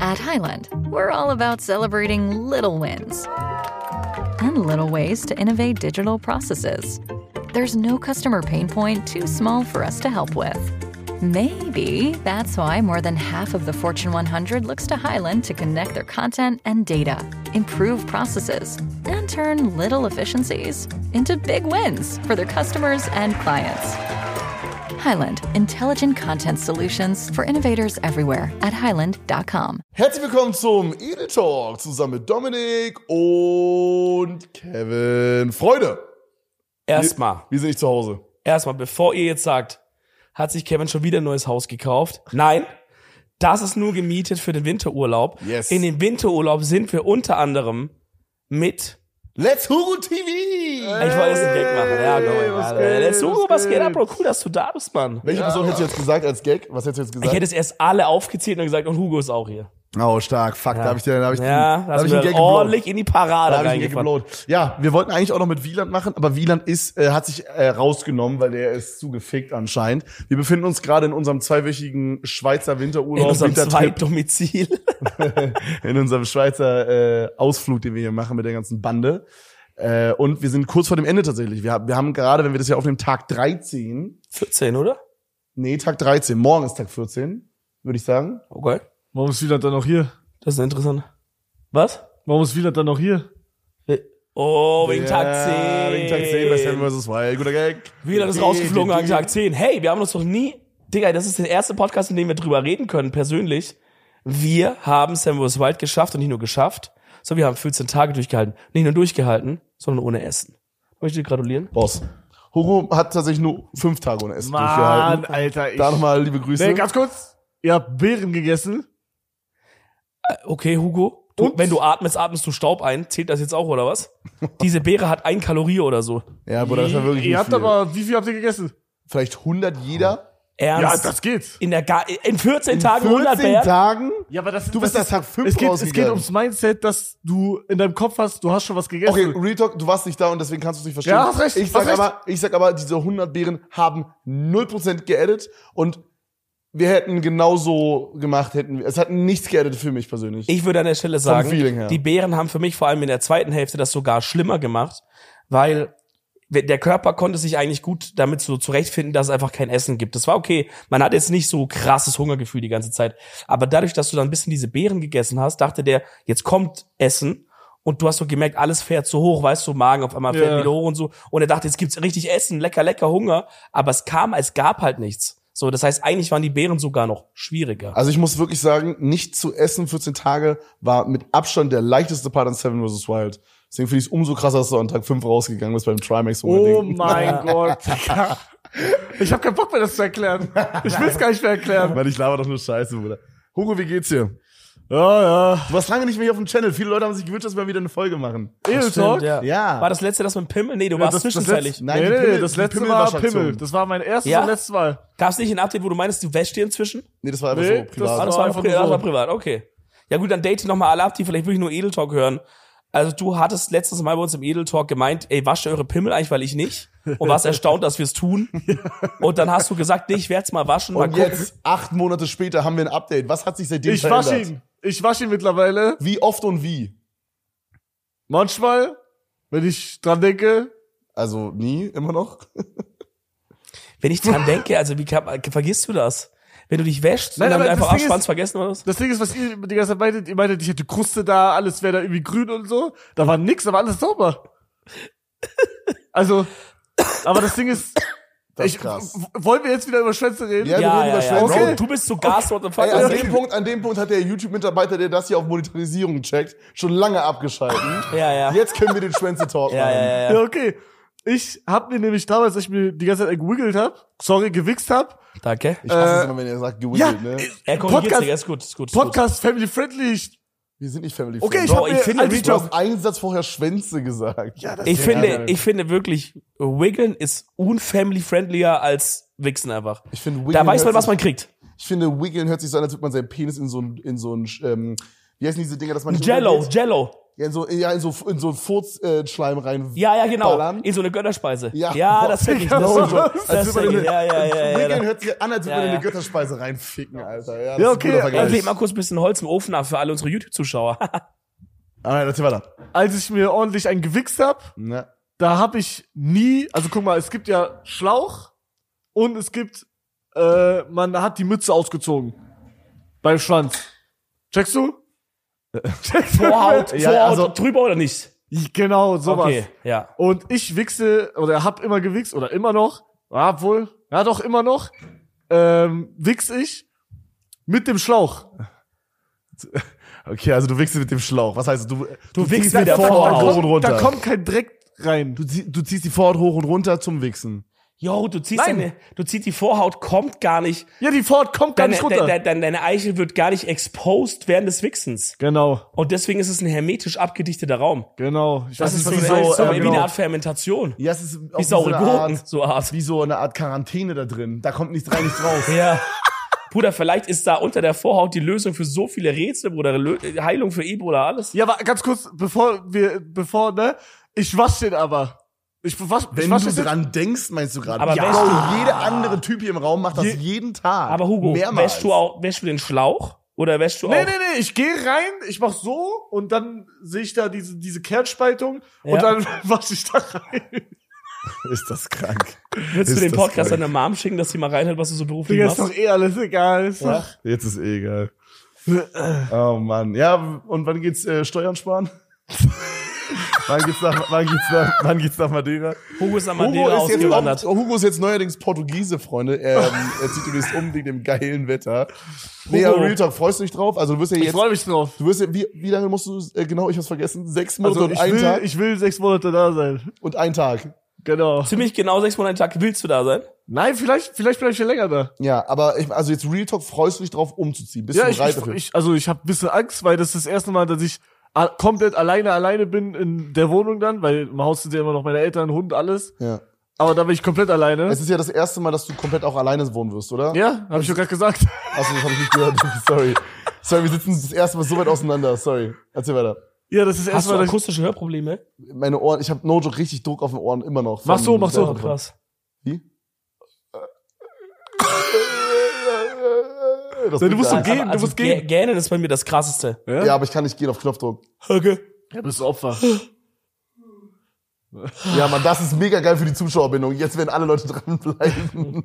At Highland, we're all about celebrating little wins and little ways to innovate digital processes. There's no customer pain point too small for us to help with. Maybe that's why more than half of the Fortune 100 looks to Highland to connect their content and data, improve processes, and turn little efficiencies into big wins for their customers and clients. Highland, intelligent content solutions for innovators everywhere at highland.com. Herzlich willkommen zum Edel Talk zusammen mit Dominik und Kevin. Freude! Erstmal, Wir sind nicht zu Hause. bevor ihr jetzt sagt, hat sich Kevin schon wieder ein neues Haus gekauft? Nein, das ist nur gemietet für den Winterurlaub. Yes. In dem Winterurlaub sind wir unter anderem mit... Let's Hugo TV! Ich wollte jetzt einen Gag machen. Ja, komm. Let's Hugo, was geht ab, Bro? Cool, dass du da bist, Mann. Welche Person hättest du jetzt gesagt als Gag? Was hättest du jetzt gesagt? Ich hätte es erst alle aufgezählt und gesagt, und Hugo ist auch hier. Oh, stark. Fuck, da hab ich einen hast Gag du ordentlich in die Parade reingefahren. geblowt. Ja, wir wollten eigentlich auch noch mit Wieland machen, aber Wieland hat sich rausgenommen, weil der ist zu gefickt anscheinend. Wir befinden uns gerade in unserem zweiwöchigen Schweizer Winterurlaub. In unserem Zweitdomizil. In unserem Schweizer Ausflug, den wir hier machen mit der ganzen Bande. Und wir sind kurz vor dem Ende tatsächlich. Wir haben gerade, wenn wir das hier aufnehmen, Tag 13. 14, oder? Nee, Tag 13. Morgen ist Tag 14, würde ich sagen. Okay. Warum ist Wieland dann noch hier? Das ist interessant. Was? Warum ist Wieland dann noch hier? Oh, wegen Tag 10. Wegen Tag 10 bei Seven vs. Wild. Guter Gag. Wieland ist rausgeflogen an Tag 10. Hey, wir haben uns doch nie... Digga, das ist der erste Podcast, in dem wir drüber reden können, persönlich. Wir haben Seven vs. Wild geschafft und nicht nur geschafft, sondern wir haben 14 Tage durchgehalten. Nicht nur durchgehalten, sondern ohne Essen. Möchte ich dir gratulieren? Boss. Hugo hat tatsächlich nur 5 Tage ohne Essen Mann, durchgehalten. Alter, Da nochmal liebe Grüße. Nee, ganz kurz. Ihr habt Beeren gegessen. Okay, Hugo. Wenn du atmest du Staub ein. Zählt das jetzt auch, oder was? Diese Beere hat 1 Kalorie oder so. Ja, Bruder, das war wirklich Ihr nicht habt viel. aber, wie viel habt ihr gegessen? Vielleicht 100 jeder? Ernst? Ja, das geht. In 14 Tagen 100 14 Beeren? Tagen? Ja, aber Du bist das erst Tag 5 es geht rausgegangen. ums Mindset, dass du in deinem Kopf hast, du hast schon was gegessen. Okay, Real Talk, du warst nicht da und deswegen kannst du es nicht verstehen. Ja, hast recht, Ich sag aber, diese 100 Beeren haben 0% geedit und wir hätten genauso gemacht, es hat nichts geedit für mich persönlich. Ich würde an der Stelle Feeling sagen, her. die Beeren haben für mich vor allem in der zweiten Hälfte das sogar schlimmer gemacht, weil der Körper konnte sich eigentlich gut damit so zurechtfinden, dass es einfach kein Essen gibt. Das war okay. Man hat jetzt nicht so krasses Hungergefühl die ganze Zeit. Aber dadurch, dass du dann ein bisschen diese Beeren gegessen hast, dachte der, jetzt kommt Essen. Und du hast so gemerkt, alles fährt so hoch, weißt du, Magen auf einmal fährt wieder hoch und so. Und er dachte, jetzt gibt's richtig Essen, lecker, Hunger. Aber es gab halt nichts. So, das heißt, eigentlich waren die Beeren sogar noch schwieriger. Also ich muss wirklich sagen, nicht zu essen 14 Tage war mit Abstand der leichteste Part an Seven vs. Wild. Deswegen finde ich es umso krasser, dass du an Tag 5 rausgegangen bist beim Trimax. Oh mein Gott. Ich hab keinen Bock mehr, das zu erklären. Ich will's gar nicht mehr erklären. Weil ich laber doch nur Scheiße, Bruder. Hugo, wie geht's dir? Ja. Du warst lange nicht mehr hier auf dem Channel. Viele Leute haben sich gewünscht, dass wir wieder eine Folge machen. Edel Talk? Ja. War das letzte das mit dem Pimmel? Nee, du warst zwischenzeitlich. Nein, Nee, das die letzte Mal Pimmelwaschaktion. Pimmel. Das war mein erstes Ja? und letztes Mal. Gab's nicht ein Update, wo du meinst, du wäschst dir inzwischen? Nee, das war einfach Nee, so privat. das Das war einfach privat, nur so. privat, okay. Ja gut, dann date nochmal alle ab, die vielleicht wirklich nur Edel Talk hören. Also du hattest letztes Mal bei uns im Edel Talk gemeint, ey, wascht ihr eure Pimmel eigentlich, weil ich nicht? Und warst erstaunt, dass wir es tun. Und dann hast du gesagt, nee, ich werd's mal waschen, mal Und gucken. jetzt, 8 Monate später, haben wir ein Update. Was hat sich seitdem Ich verändert? wasche ihn mittlerweile. Wie oft und wie? Manchmal, wenn ich dran denke. Also nie, immer noch? Wenn ich dran denke, also vergisst du das? Wenn du dich wäschst Nein, und dann aber einfach das Ding Schwanz ist- vergessen oder was? Das Ding ist, was ihr die ganze Zeit meintet, ihr meintet, ich hätte Kruste da, alles wäre da irgendwie grün und so. Da war nix, da war alles sauber. Also, aber das Ding ist, Das ist krass. wollen wir jetzt wieder über Schwänze reden? Ja, wir reden über Schwänze. Bro, Okay. du bist so Gas, what the fuck. Ey, Also, an dem Punkt hat der YouTube-Mitarbeiter, der das hier auf Monetarisierung checkt, schon lange abgeschalten. ja. Jetzt können wir den Schwänze-Talk machen. Ja. Ja, okay. Ich hab mir nämlich damals, als ich mir die ganze Zeit gewiggelt gewichst hab, Danke. Ich hasse es immer, wenn er sagt, gewiggelt, ne? Er korrigiert Podcast- sich, ist gut, ist gut. Podcast family friendly. Wir sind nicht family Okay, friendly. ich hab Bro, ich mir finde, als Du hast einen Satz vorher Schwänze gesagt. Ja, das Ich ist finde wirklich, Wiggeln ist unfamily-friendlier als Wichsen einfach. Ich finde, Da weiß man, was man kriegt. Ich finde, Wiggeln hört sich so an, als würde man seinen Penis in so ein Wie heißen diese Dinger, dass man nicht Jello. Ja, in so einen Furzschleim rein. Ja, genau. ballern. In so eine Götterspeise. Ja. Ja, das kenn ich. Das Genau so. das kenn ich. Ja. Wickeln hört sich an, als würde man in Ja. eine Götterspeise reinficken, Alter. Ja, das Ja, ist okay. ein guter Vergleich. Leg mal kurz ein bisschen Holz im Ofen ab für alle unsere YouTube-Zuschauer. Aber erzähl weiter. Als ich mir ordentlich einen gewichst hab, Ja. da habe ich nie, also guck mal, es gibt ja Schlauch und es gibt, man hat die Mütze ausgezogen. Beim Schwanz. Checkst du? Checkst du? Vorhaut Ja, also- drüber oder nicht? Genau, sowas. Okay, ja. Und ich wichse, oder hab immer gewichst, oder immer noch, obwohl, ja doch immer noch, wichs ich mit dem Schlauch. Okay, also du wichst mit dem Schlauch. Was heißt, du wichst ziehst mit der die Vorhaut Vorhaut. hoch und runter. Da kommt kein Dreck rein. Du ziehst die Vorhaut hoch und runter zum Wichsen. Jo, du ziehst die Vorhaut kommt gar nicht. Ja, die Vorhaut kommt gar nicht runter. Deine Eichel wird gar nicht exposed während des Wichsens. Genau, Und deswegen ist es ein hermetisch abgedichteter Raum. genau. Ich Das weiß ist nicht, wie, was so, das heißt, aber wie genau. eine Art Fermentation. Ja, es ist auch Wie saure so eine Gurken, Art, so Art. wie so eine Art Quarantäne da drin. Da kommt nichts rein, nichts raus. Ja. Bruder, vielleicht ist da unter der Vorhaut die Lösung für so viele Rätsel, Bruder. Heilung für Ebola, alles. Ja, aber ganz kurz, ne? Ich wasch den aber. Ich wasch Wenn den du dran denkst, meinst du gerade. Aber Ja, wäschst Bro, jede andere Typ hier im Raum macht das jeden Tag. Aber Hugo, mehrmals. wäschst du den Schlauch? Oder wäschst du Nee, auch? nee, ich gehe rein, ich mach so und dann sehe ich da diese Kernspaltung Ja. und dann wasche ich da rein. Ist das krank. Willst du Ist den das Podcast krank. deiner Mom schicken, dass sie mal reinhört, was du so beruflich Digga, ist machst? doch eh alles egal. Ist Ja. doch, Jetzt ist eh egal. Oh Mann. Ja, und wann geht's Steuern sparen? wann geht's nach Madeira? Hugo ist nach Madeira ausgewandert. Hugo ist jetzt neuerdings Portugiese, Freunde. Er zieht übrigens um wegen dem geilen Wetter. Nee, Hugo. aber Real Talk, freust du dich drauf? Also du wirst ja ich jetzt, freue mich drauf. du wirst ja, wie lange musst du, genau, ich hab's vergessen, 6 Monate Also und einen Tag ich will 6 Monate da sein. und einen Tag. Genau. Ziemlich genau 6 Monate Tag willst du da sein? Nein, vielleicht bleib ich ja länger da. Ja, aber also jetzt Real Talk, freust du dich drauf, umzuziehen? Bist Ja, du ich bereit dafür? habe ein bisschen Angst, weil das ist das erste Mal, dass ich komplett alleine bin in der Wohnung dann, weil im Haus sind ja immer noch meine Eltern, Hund, alles. Ja. Aber da bin ich komplett alleine. Es ist ja das erste Mal, dass du komplett auch alleine wohnen wirst, oder? Ja, habe ich doch gerade gesagt. Achso, das habe ich nicht gehört. Sorry. Sorry, wir sitzen das erste Mal so weit auseinander. Sorry. Erzähl weiter. Ja, das ist das Hast erste du Mal, dass ich, akustische Hörprobleme? Meine Ohren, ich habe no joke richtig Druck auf den Ohren immer noch. Mach so. Oh, krass. Wie? Du musst so gehen. gehen, Also du musst gehen. Gähnen ist bei mir das Krasseste. Ja, aber ich kann nicht gehen auf Knopfdruck. Okay. Ja, bist du Opfer. Ja, Mann, das ist mega geil für die Zuschauerbindung. Jetzt werden alle Leute dranbleiben.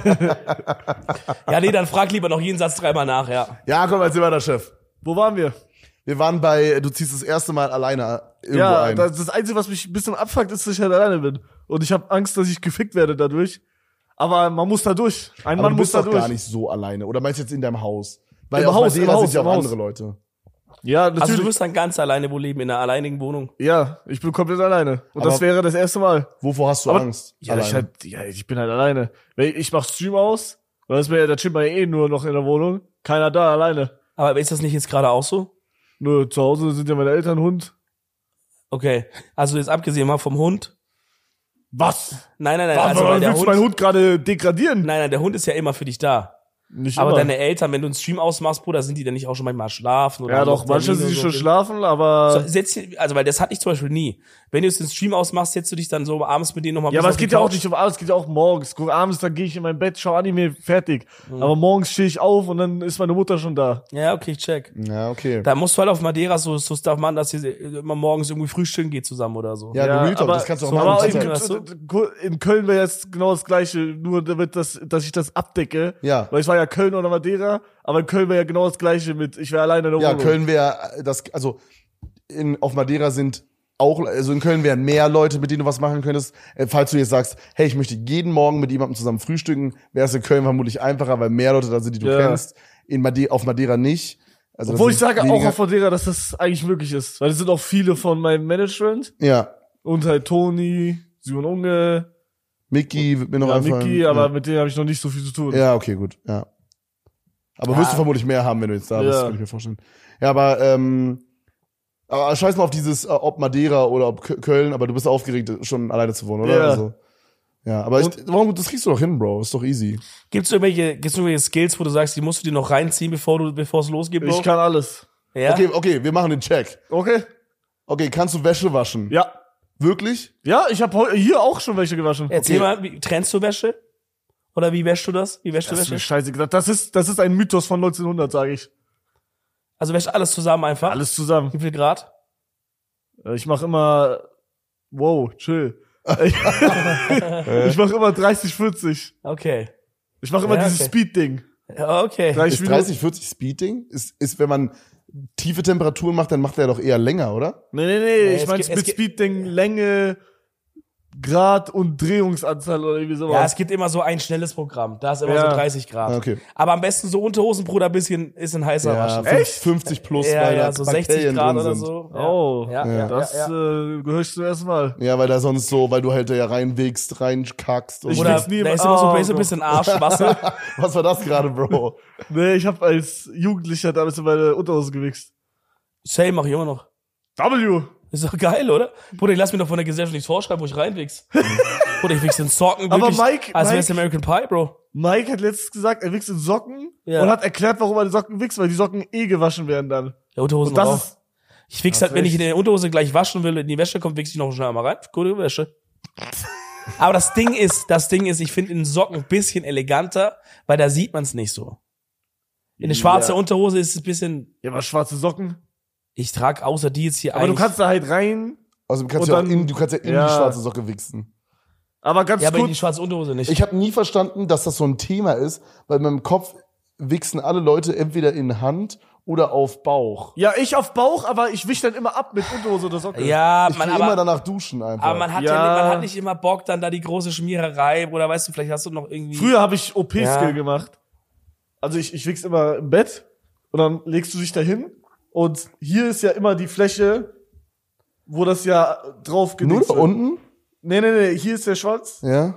Ja, nee, dann frag lieber noch jeden Satz 3-mal nach, ja. Ja, komm, erzähl weiter, Chef. Wo waren wir? Wir waren bei, du ziehst das erste Mal alleine irgendwo Ja, ein. das Einzige, was mich ein bisschen abfuckt, ist, dass ich halt alleine bin. Und ich habe Angst, dass ich gefickt werde dadurch. Aber man muss da durch. Ein aber Mann du muss bist da doch durch. gar nicht so alleine. Oder meinst du jetzt in deinem Haus? Weil Im auf Haus, Madeira im sind ja Haus, auch im andere Haus. Leute. Ja, natürlich. Also du wirst dann ganz alleine wo leben, in einer alleinigen Wohnung. Ja, ich bin komplett alleine. Und Aber- das wäre das erste Mal. Wovor hast du Aber- Angst? Ja, ich bin halt alleine. Ich mach Stream aus, weil da chillt man ja eh nur noch in der Wohnung. Keiner da, alleine. Aber ist das nicht jetzt gerade auch so? Nur zu Hause sind ja meine Eltern, Hund. Okay. Also jetzt abgesehen mal vom Hund. Was? Nein. Also, Also weil der willst du Hund, meinen Hund gerade degradieren? nein, der Hund ist ja immer für dich da. Nicht Aber immer. deine Eltern, wenn du einen Stream ausmachst, Bruder, sind die dann nicht auch schon manchmal schlafen? Oder Ja haben doch, noch manche Termine sind und schon so? schlafen, aber... Also, weil das hatte ich zum Beispiel nie. Wenn du jetzt den Stream ausmachst, setzt du dich dann so abends mit denen nochmal Ja, aber es geht ja auch nicht um abends, es geht ja auch morgens. Guck, abends, dann gehe ich in mein Bett, schau Anime, fertig. Aber morgens stehe ich auf und dann ist meine Mutter schon da. Ja, okay, ich check. Ja, okay. Da musst du halt auf Madeira so Stuff machen, dass ihr immer morgens irgendwie frühstücken geht zusammen oder so. Ja, Real Talk, das kannst du auch so machen. aber Zeit. in- weißt in Köln wäre jetzt genau das Gleiche, nur damit dass ich das abdecke. Ja. Weil ich war ja Köln oder Madeira, aber in Köln wäre ja genau das Gleiche mit, ich wäre alleine in der Ja, Wohnung. Köln wäre das, also auf Madeira sind auch, also in Köln wären mehr Leute, mit denen du was machen könntest. Falls du jetzt sagst, hey, ich möchte jeden Morgen mit jemandem zusammen frühstücken, wäre es in Köln vermutlich einfacher, weil mehr Leute da sind, die du Ja. kennst. Auf Madeira nicht. Also das Obwohl ich sind sage auch weniger- auf Madeira, dass das eigentlich möglich ist. Weil es sind auch viele von meinem Management Ja, und halt Toni, Simon Unge, Mickey wird mir noch ja, einfallen. Micky, aber mit denen habe ich noch nicht so viel zu tun. Ja, okay, gut, ja. Aber wirst du vermutlich mehr haben, wenn du jetzt da bist, Ja. kann ich mir vorstellen. Ja, aber scheiß mal auf dieses, ob Madeira oder ob Köln, aber du bist aufgeregt, schon alleine zu wohnen, oder? Ja. Also, ja, aber das kriegst du doch hin, Bro. Ist doch easy. Gibt's irgendwelche Skills, wo du sagst, die musst du dir noch reinziehen, bevor es losgeht, Bro? Ich kann alles. Ja. Okay, wir machen den Check. Okay. Okay, kannst du Wäsche waschen? Ja. Wirklich? Ja, ich habe hier auch schon welche gewaschen. Erzähl mal, wie trennst du Wäsche? Oder wie wäschst du das? Wie wäschst du Das ist mir Wäsche? scheiße gesagt. Das ist ein Mythos von 1900, sage ich. Also wäschst alles zusammen einfach? Alles zusammen. Wie viel Grad? Ich mache immer, wow, chill. Ich mache immer 30, 40. Okay. Ich mache immer Ja, dieses okay. Speed-Ding. Ja, okay. 30 Ist Minuten. 30, 40 Speeding? Ist, wenn man tiefe Temperaturen macht, dann macht er doch eher länger, oder? Nee, es ich meine gibt- es mit gibt- Speed-Ding Länge, Grad und Drehungsanzahl oder irgendwie sowas. Ja, es gibt immer so ein schnelles Programm. Da ist immer Ja. so 30 Grad. Okay. Aber am besten so Unterhosenbruder ist ein heißer Waschen. 50 plus, Ja, weil ja, da so 60 Bakterien Grad drin oder sind. so. Ja. Oh, Ja, Ja. ja, das ja, ja. gehöre ich zum ersten Mal. Ja, weil da sonst so, weil du halt da ja reinwickst, reinkackst. Und Ich so. Oder will's nie da im- ist immer so, Oh, da ist so ein bisschen Arschwasser. Was war das gerade, Bro? Nee, ich habe als Jugendlicher damals in meine Unterhose gewichst. Same mach ich immer noch. W. Ist doch geil, oder? Bruder, ich lass mir doch von der Gesellschaft nichts vorschreiben, wo ich reinwichs. Bruder, ich wichs in Socken. Aber Wirklich, Mike- als Mike- wär's American Pie, Bro. Mike hat letztens gesagt, er wichst in Socken Ja. und hat erklärt, warum er die Socken wichst, weil die Socken gewaschen werden dann. Der Unterhosen Und das auch. ist, Ich wichs Hast halt, wenn ich recht. in der Unterhose gleich waschen will, in die Wäsche kommt, wichs ich noch schnell mal rein. Gute Wäsche. Aber das Ding ist, ich finde in Socken ein bisschen eleganter, weil da sieht man es nicht so. In eine schwarze Ja. Unterhose ist es ein bisschen, ja, aber schwarze Socken. ich trage außer die jetzt hier Aber du eigentlich. kannst da halt rein. Also du kannst Und ja auch dann- du kannst ja in Ja. die schwarze Socke wichsen. Aber ganz Ja, aber in die kurz. schwarze Unterhose nicht. Ich habe nie verstanden, dass das so ein Thema ist, weil in meinem Kopf wichsen alle Leute entweder in Hand oder auf Bauch. Ja, ich auf Bauch, aber ich wisch dann immer ab mit Unterhose oder Socke. ja, Ich man, will immer aber, danach duschen einfach. aber man hat Ja. man hat nicht immer Bock, dann da die große Schmiererei, oder weißt du, vielleicht hast du noch irgendwie. Früher habe ich OP-Skill Ja. gemacht. Also ich wichs immer im Bett und dann legst du dich da hin und hier ist ja immer die Fläche, wo das ja drauf Nur gedingst da wird. unten? Nee, hier ist der Schwanz. Ja.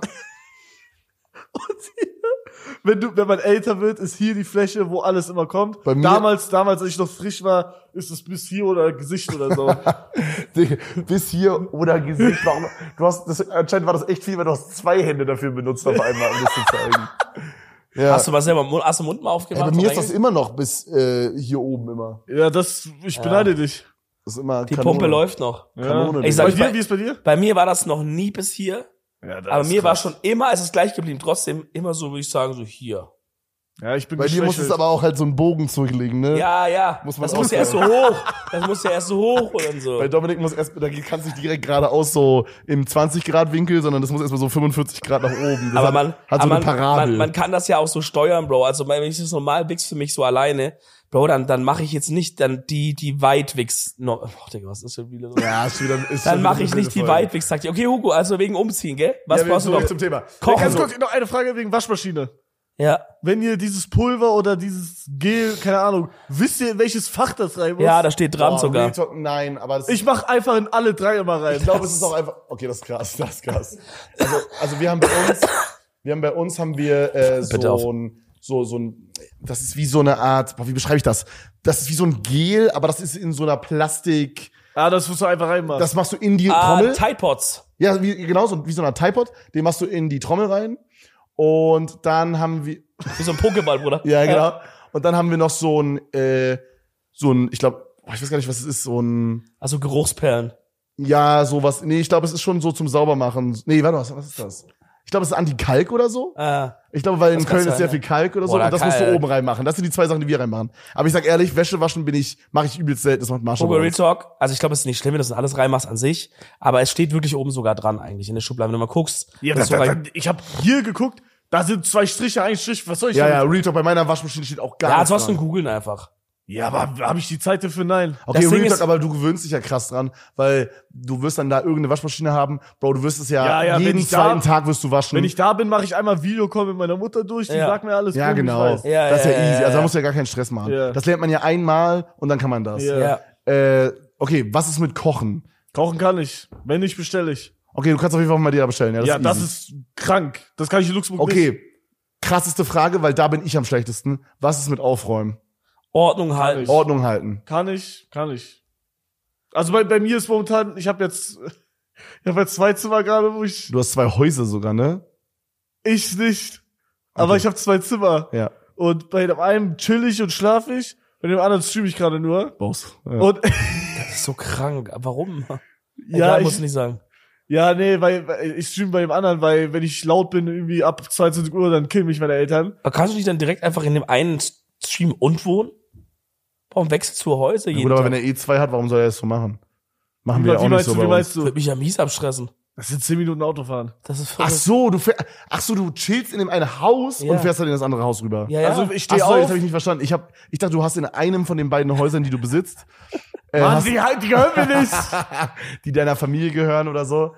Und hier, wenn man älter wird, ist hier die Fläche, wo alles immer kommt. Bei mir- Damals, als ich noch frisch war, ist es bis hier oder Gesicht oder so. Digga, bis hier oder Gesicht. Warum? Anscheinend war das echt viel, weil du hast 2 Hände dafür benutzt auf einmal, um das zu zeigen. Ja. Hast du mal selber hast du den Mund mal aufgemacht? Bei mir ist und das immer noch bis hier oben immer. Ja, ich beneide dich. Das ist immer die Kanone. Pumpe läuft noch. Kanone. Ich sag- Bei dir, wie ist bei dir? Bei mir war das noch nie bis hier, Ja, das aber ist mir war krass. schon immer, es ist gleich geblieben, trotzdem immer so, würde ich sagen, so hier. Ja, ich bin Bei dir muss es geschwächelt. aber auch halt so einen Bogen zurücklegen, ne? Ja, ja. Muss man das muss ja erst so hoch. Das muss ja erst so hoch und so. Bei Dominik muss erst, da kannst du nicht direkt geradeaus so im 20-Grad-Winkel, sondern das muss erstmal so 45 Grad nach oben. Das Aber hat, man, hat so aber eine Parabel. man kann das ja auch so steuern, Bro. Also wenn ich das normal wichs für mich so alleine, Bro, dann mache ich jetzt nicht dann die Weitwichs. No, oh, Digga, was ist denn wieder so? ja, ist wieder, ist Dann schon mache wieder ich eine nicht die Folge. Weitwichs-Taktik. Okay, Hugo, also wegen Umziehen, gell? Was Ja, wir brauchst du zurück noch? zum Thema. Kochen. Ganz so. kurz, noch eine Frage wegen Waschmaschine. Ja. Wenn ihr dieses Pulver oder dieses Gel, keine Ahnung, wisst ihr, in welches Fach das rein muss? Ja, da steht dran Boah, sogar. Real Talk, nein, aber das Ich mach einfach in alle 3 immer rein. Ich glaube, es ist auch einfach. Okay, das ist krass, das ist krass. Also wir haben bei uns haben wir Bitte auf. so ein, das ist wie so eine Art, boah, wie beschreibe ich das? Das ist wie so ein Gel, aber das ist in so einer Plastik. Das musst du einfach reinmachen. Das machst du in die Trommel. Tide Pods. Ja, genau so wie so eine Tide Pod. Den machst du in die Trommel rein. Und dann haben wir, Wie so ein Pokéball, Bruder. ja genau. Und dann haben wir noch so ein, ich glaube, ich weiß gar nicht, was es ist, so ein. Also Geruchsperlen. Ja, sowas. Nee, ich glaube, es ist schon so zum Saubermachen. Nee, warte, was ist das? Ich glaube, es ist Anti-Kalk oder so. Ich glaube, weil in Das Köln kann ist sehr sein, viel Kalk oder so. Boah, Und das musst du Kalk. oben reinmachen. Das sind die 2 Sachen, die wir reinmachen. Aber ich sag ehrlich, Wäsche waschen mache ich übelst selten. Das macht Marshall. Hugo, bei Real uns. Talk. Also ich glaube, es ist nicht schlimm, wenn du das alles reinmachst an sich. Aber es steht wirklich oben sogar dran eigentlich in der Schublade. Wenn du mal guckst. ja, das so rein- ich habe hier geguckt, da sind 2 Striche, 1 Strich. Was soll ich Ja, damit? ja, Real Talk, bei meiner Waschmaschine steht auch gar ja, nichts ansonsten dran. googeln einfach. Ja, aber habe ich die Zeit dafür? Nein. Okay, Das Ding Real Talk, ist- aber du gewöhnst dich ja krass dran, weil du wirst dann da irgendeine Waschmaschine haben. Bro, du wirst es Ja, ja, wenn jeden ich da- zweiten Tag wirst du waschen. Wenn ich da bin, mache ich einmal Videocall mit meiner Mutter durch. Die Ja. sagt mir alles. ja, gut, genau. ich weiß. Ja, das ist ja ja, easy. ja, Also da ja. musst du ja gar keinen Stress machen. Ja. Das lernt man ja einmal und dann kann man das. Ja. Ja. Okay, was ist mit Kochen? Kochen kann ich. Wenn nicht, bestelle ich. Okay, du kannst auf jeden Fall mal dir bestellen. Ja, Das, easy. ist krank. Das kann ich in Luxemburg nicht. Okay, krasseste Frage, weil da bin ich am schlechtesten. Was ist mit Aufräumen? Ordnung halten. ich. Ordnung halten. Kann ich. Also bei mir ist momentan, ich habe jetzt 2 Zimmer gerade, wo ich Du hast 2 Häuser sogar, ne? nicht. Aber Okay. ich habe 2 Zimmer. Ja. Und bei dem einen chill ich und schlaf ich. bei dem anderen streame ich gerade nur. Boss. Ja. Und Das ist so krank. Warum? ja, Egal, muss ich nicht sagen. ja, nee, weil ich streame bei dem anderen, weil wenn ich laut bin, irgendwie ab 22 Uhr, dann killen mich meine Eltern. Aber kannst du nicht dann direkt einfach in dem einen Stream und wohnen? Warum wechselst du Häuser jeden Gut, aber Tag? wenn er E2 hat, warum soll er das so machen? Machen wir ja auch nicht so wie bei uns. meinst du? Würde mich ja mies abstressen. Das sind 10 Minuten Autofahren. Das ist Ach verrückt. so, du chillst in dem einen Haus Ja. und fährst dann in das andere Haus rüber. Ja, ja. Also ich Ach stehe so, jetzt auf. habe ich nicht verstanden. Ich dachte, du hast in einem von den beiden Häusern, die du besitzt, Mann, hast, die gehören mir nicht. die deiner Familie gehören oder so,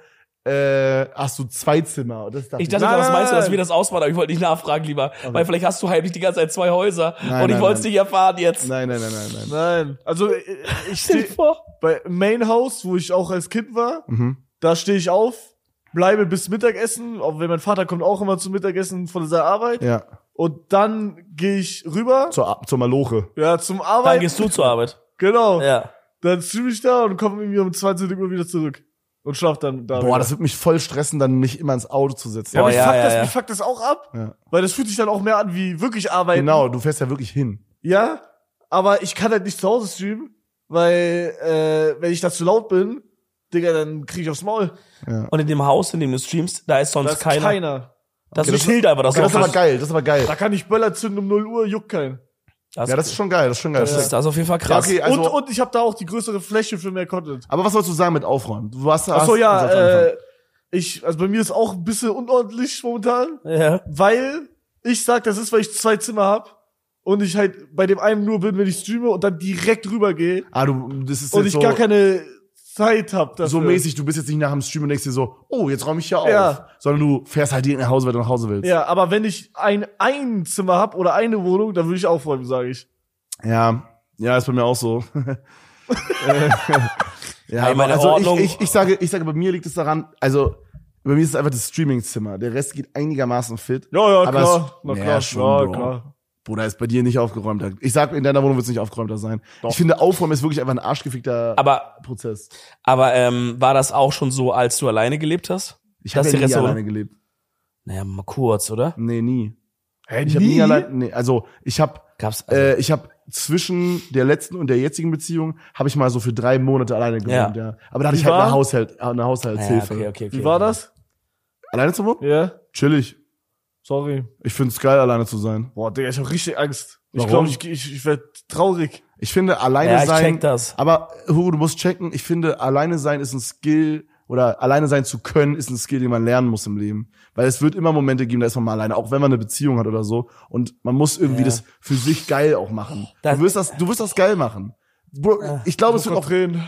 hast du 2 Zimmer. Das dachte Ich dachte, Nein, was meinst du, dass nein. wir das ausmachen? Aber ich wollte nicht nachfragen lieber. Weil vielleicht hast du heimlich die ganze Zeit 2 Häuser. Nein, und ich nein, wollte es nein. nicht erfahren jetzt. Nein. Nein, also ich Stell dir stehe vor. bei Main House, wo ich auch als Kind war. Mhm. Da stehe ich auf, bleibe bis Mittagessen, auch wenn mein Vater kommt auch immer zum Mittagessen von seiner Arbeit. Ja, Und dann gehe ich rüber, zur Maloche. ja, zum Dann Arbeiten. gehst du zur Arbeit. Genau. Ja. Dann streame ich da und komme irgendwie um 20 Uhr wieder zurück. Und schlaf dann da. Boah, wieder. das wird mich voll stressen, dann mich immer ins Auto zu setzen. ja, aber Boah, ich ja, ja, ja. mich fuckt das auch ab. Ja. Weil das fühlt sich dann auch mehr an wie wirklich arbeiten. Genau, du fährst ja wirklich hin. Ja, aber ich kann halt nicht zu Hause streamen, weil wenn ich da zu laut bin, Digga, dann krieg ich aufs Maul. Und in dem Haus, in dem du streamst, da ist sonst Da ist keiner. Das Okay, ist Schild einfach. Okay, das ist aber geil, das ist aber geil. Da kann ich Böller zünden um 0 Uhr, juckt keinen. Ja, das ist schon geil, das ist schon geil. das ist auf jeden Fall krass. Ja, okay, also, Und ich habe da auch die größere Fläche für mehr Content. aber was sollst du sagen mit Aufräumen? Du hast Ach so, hast ja, gesagt, angefangen. also bei mir ist auch ein bisschen unordentlich momentan, Ja. weil ich sag, das ist, weil ich 2 Zimmer hab und ich halt bei dem einen nur bin, wenn ich streame und dann direkt rübergehe Das ist und jetzt ich so, gar keine Zeit hab dafür. so mäßig, du bist jetzt nicht nach dem Stream und denkst dir so, oh, jetzt räume ich hier auf. Ja. Sondern du fährst halt direkt nach Hause, weil du nach Hause willst. Ja, aber wenn ich ein Zimmer hab oder eine Wohnung, dann würde ich aufräumen, sage ich. Ja, ist bei mir auch so. Ja, Hey, meine also Ordnung- ich sage, bei mir liegt es daran, also bei mir ist es einfach das Streamingzimmer. Der Rest geht einigermaßen fit. Ja, ja, Aber klar. es- Na ja, klar, schon, ja, Bro. klar. Bruder, ist bei dir nicht aufgeräumter. Ich sag, in deiner Wohnung wird es nicht aufgeräumter sein. Ich finde, Aufräumen ist wirklich einfach ein arschgefickter Aber Prozess. war das auch schon so, als du alleine gelebt hast? Ich habe dass ja die nie Restaurant- alleine gelebt. Naja, mal kurz, oder? Nee, nie. Hä, Ich habe nie alleine, nee, also ich habe Gab's, zwischen der letzten und der jetzigen Beziehung habe ich mal so für 3 Monate alleine gewohnt, ja. Aber da hatte ich Wie halt war? eine Haushaltshilfe. okay. Wie war das? Alleine zu wohnen? Ja, Chillig. sorry. Ich find's geil, alleine zu sein. Boah, Digga, ich hab richtig Angst. Ich Warum? glaube, ich werd traurig. Ich finde, alleine Ja, ich sein. check das. Aber, Hugo, du musst checken, ich finde, alleine sein ist ein Skill, oder alleine sein zu können, ist ein Skill, den man lernen muss im Leben. Weil es wird immer Momente geben, da ist man mal alleine, auch wenn man eine Beziehung hat oder so. Und man muss irgendwie Ja. das für sich geil auch machen. Das- Du wirst das geil machen. Bro, ich glaube, es wird auch, reden.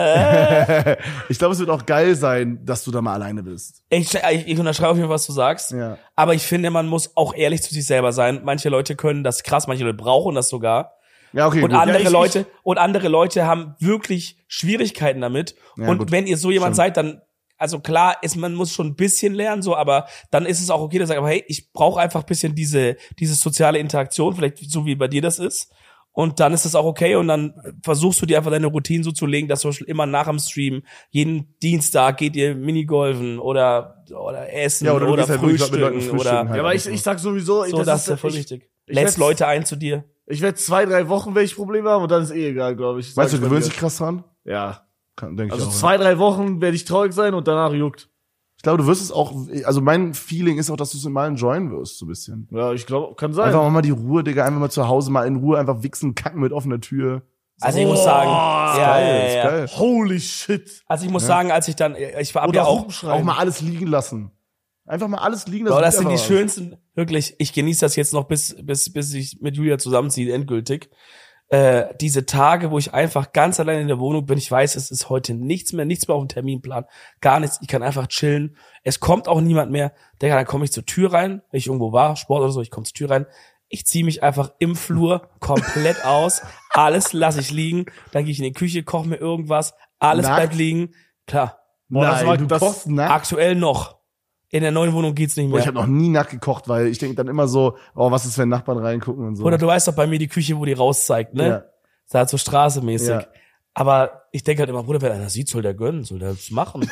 ich glaube, es wird auch geil sein, dass du da mal alleine bist. Ich unterschreibe auf jeden Fall, was du sagst. Ja. Aber ich finde, man muss auch ehrlich zu sich selber sein. Manche Leute können das krass, manche Leute brauchen das sogar. Ja, okay, Und gut. andere Leute haben wirklich Schwierigkeiten damit. Ja, und gut. wenn ihr so jemand Stimmt. seid, dann, also klar man muss schon ein bisschen lernen, so, aber dann ist es auch okay, dass sagt, aber hey, ich brauche einfach ein bisschen diese soziale Interaktion, vielleicht so wie bei dir das ist. Und dann ist es auch okay und dann versuchst du dir einfach deine Routine so zu legen, dass du immer nach dem Stream, jeden Dienstag geht ihr Minigolfen oder essen Ja, oder du oder gehst halt wirklich mit Leuten frühstücken frühstücken oder halt. Ja, aber ich sag sowieso, so, das ist ja voll wichtig. Lädst werd- Leute ein zu dir. Ich werde 2-3 Wochen, wenn ich Probleme habe, und dann ist egal, glaube ich. Weißt du, Sag du ich gewöhnst bei dich krass dran? dir. Ja. Denke ich Also auch. 2-3 Wochen werde ich traurig sein und danach juckt. Ich glaube, du wirst es auch, also mein Feeling ist auch, dass du es mal enjoyen wirst, so ein bisschen. Ja, ich glaube, kann sein. Einfach mal die Ruhe, Digga, einfach mal zu Hause mal in Ruhe einfach wichsen, kacken mit offener Tür. Also ich muss sagen, Geil, ist geil. Holy shit. Also ich muss sagen, als ich dann, ich war Oder ja auch, Auch mal alles liegen lassen. Einfach mal alles liegen lassen. boah, das sind die Einfach schönsten, wirklich, ich genieße das jetzt noch bis ich mit Julia zusammenziehe, endgültig. Diese Tage, wo ich einfach ganz allein in der Wohnung bin, ich weiß, es ist heute nichts mehr auf dem Terminplan, gar nichts, ich kann einfach chillen, es kommt auch niemand mehr, Digga, dann komme ich zur Tür rein, wenn ich irgendwo war, Sport oder so, ich komme zur Tür rein, ich ziehe mich einfach im Flur komplett aus, alles lasse ich liegen, dann gehe ich in die Küche, koche mir irgendwas, alles Nackt? bleibt liegen, klar, Boah, das Nein, war- du das- kochst nackt. aktuell noch, in der neuen Wohnung geht's nicht Boah, mehr. ich habe noch nie nackt gekocht, weil ich denke dann immer so, oh, was ist, wenn Nachbarn reingucken und so. Oder du weißt doch bei mir die Küche, wo die rauszeigt, ne? Ja. Ist halt so straßemäßig. Ja. Aber ich denke halt immer, Bruder, wenn einer sieht, soll der gönnen, soll der das machen.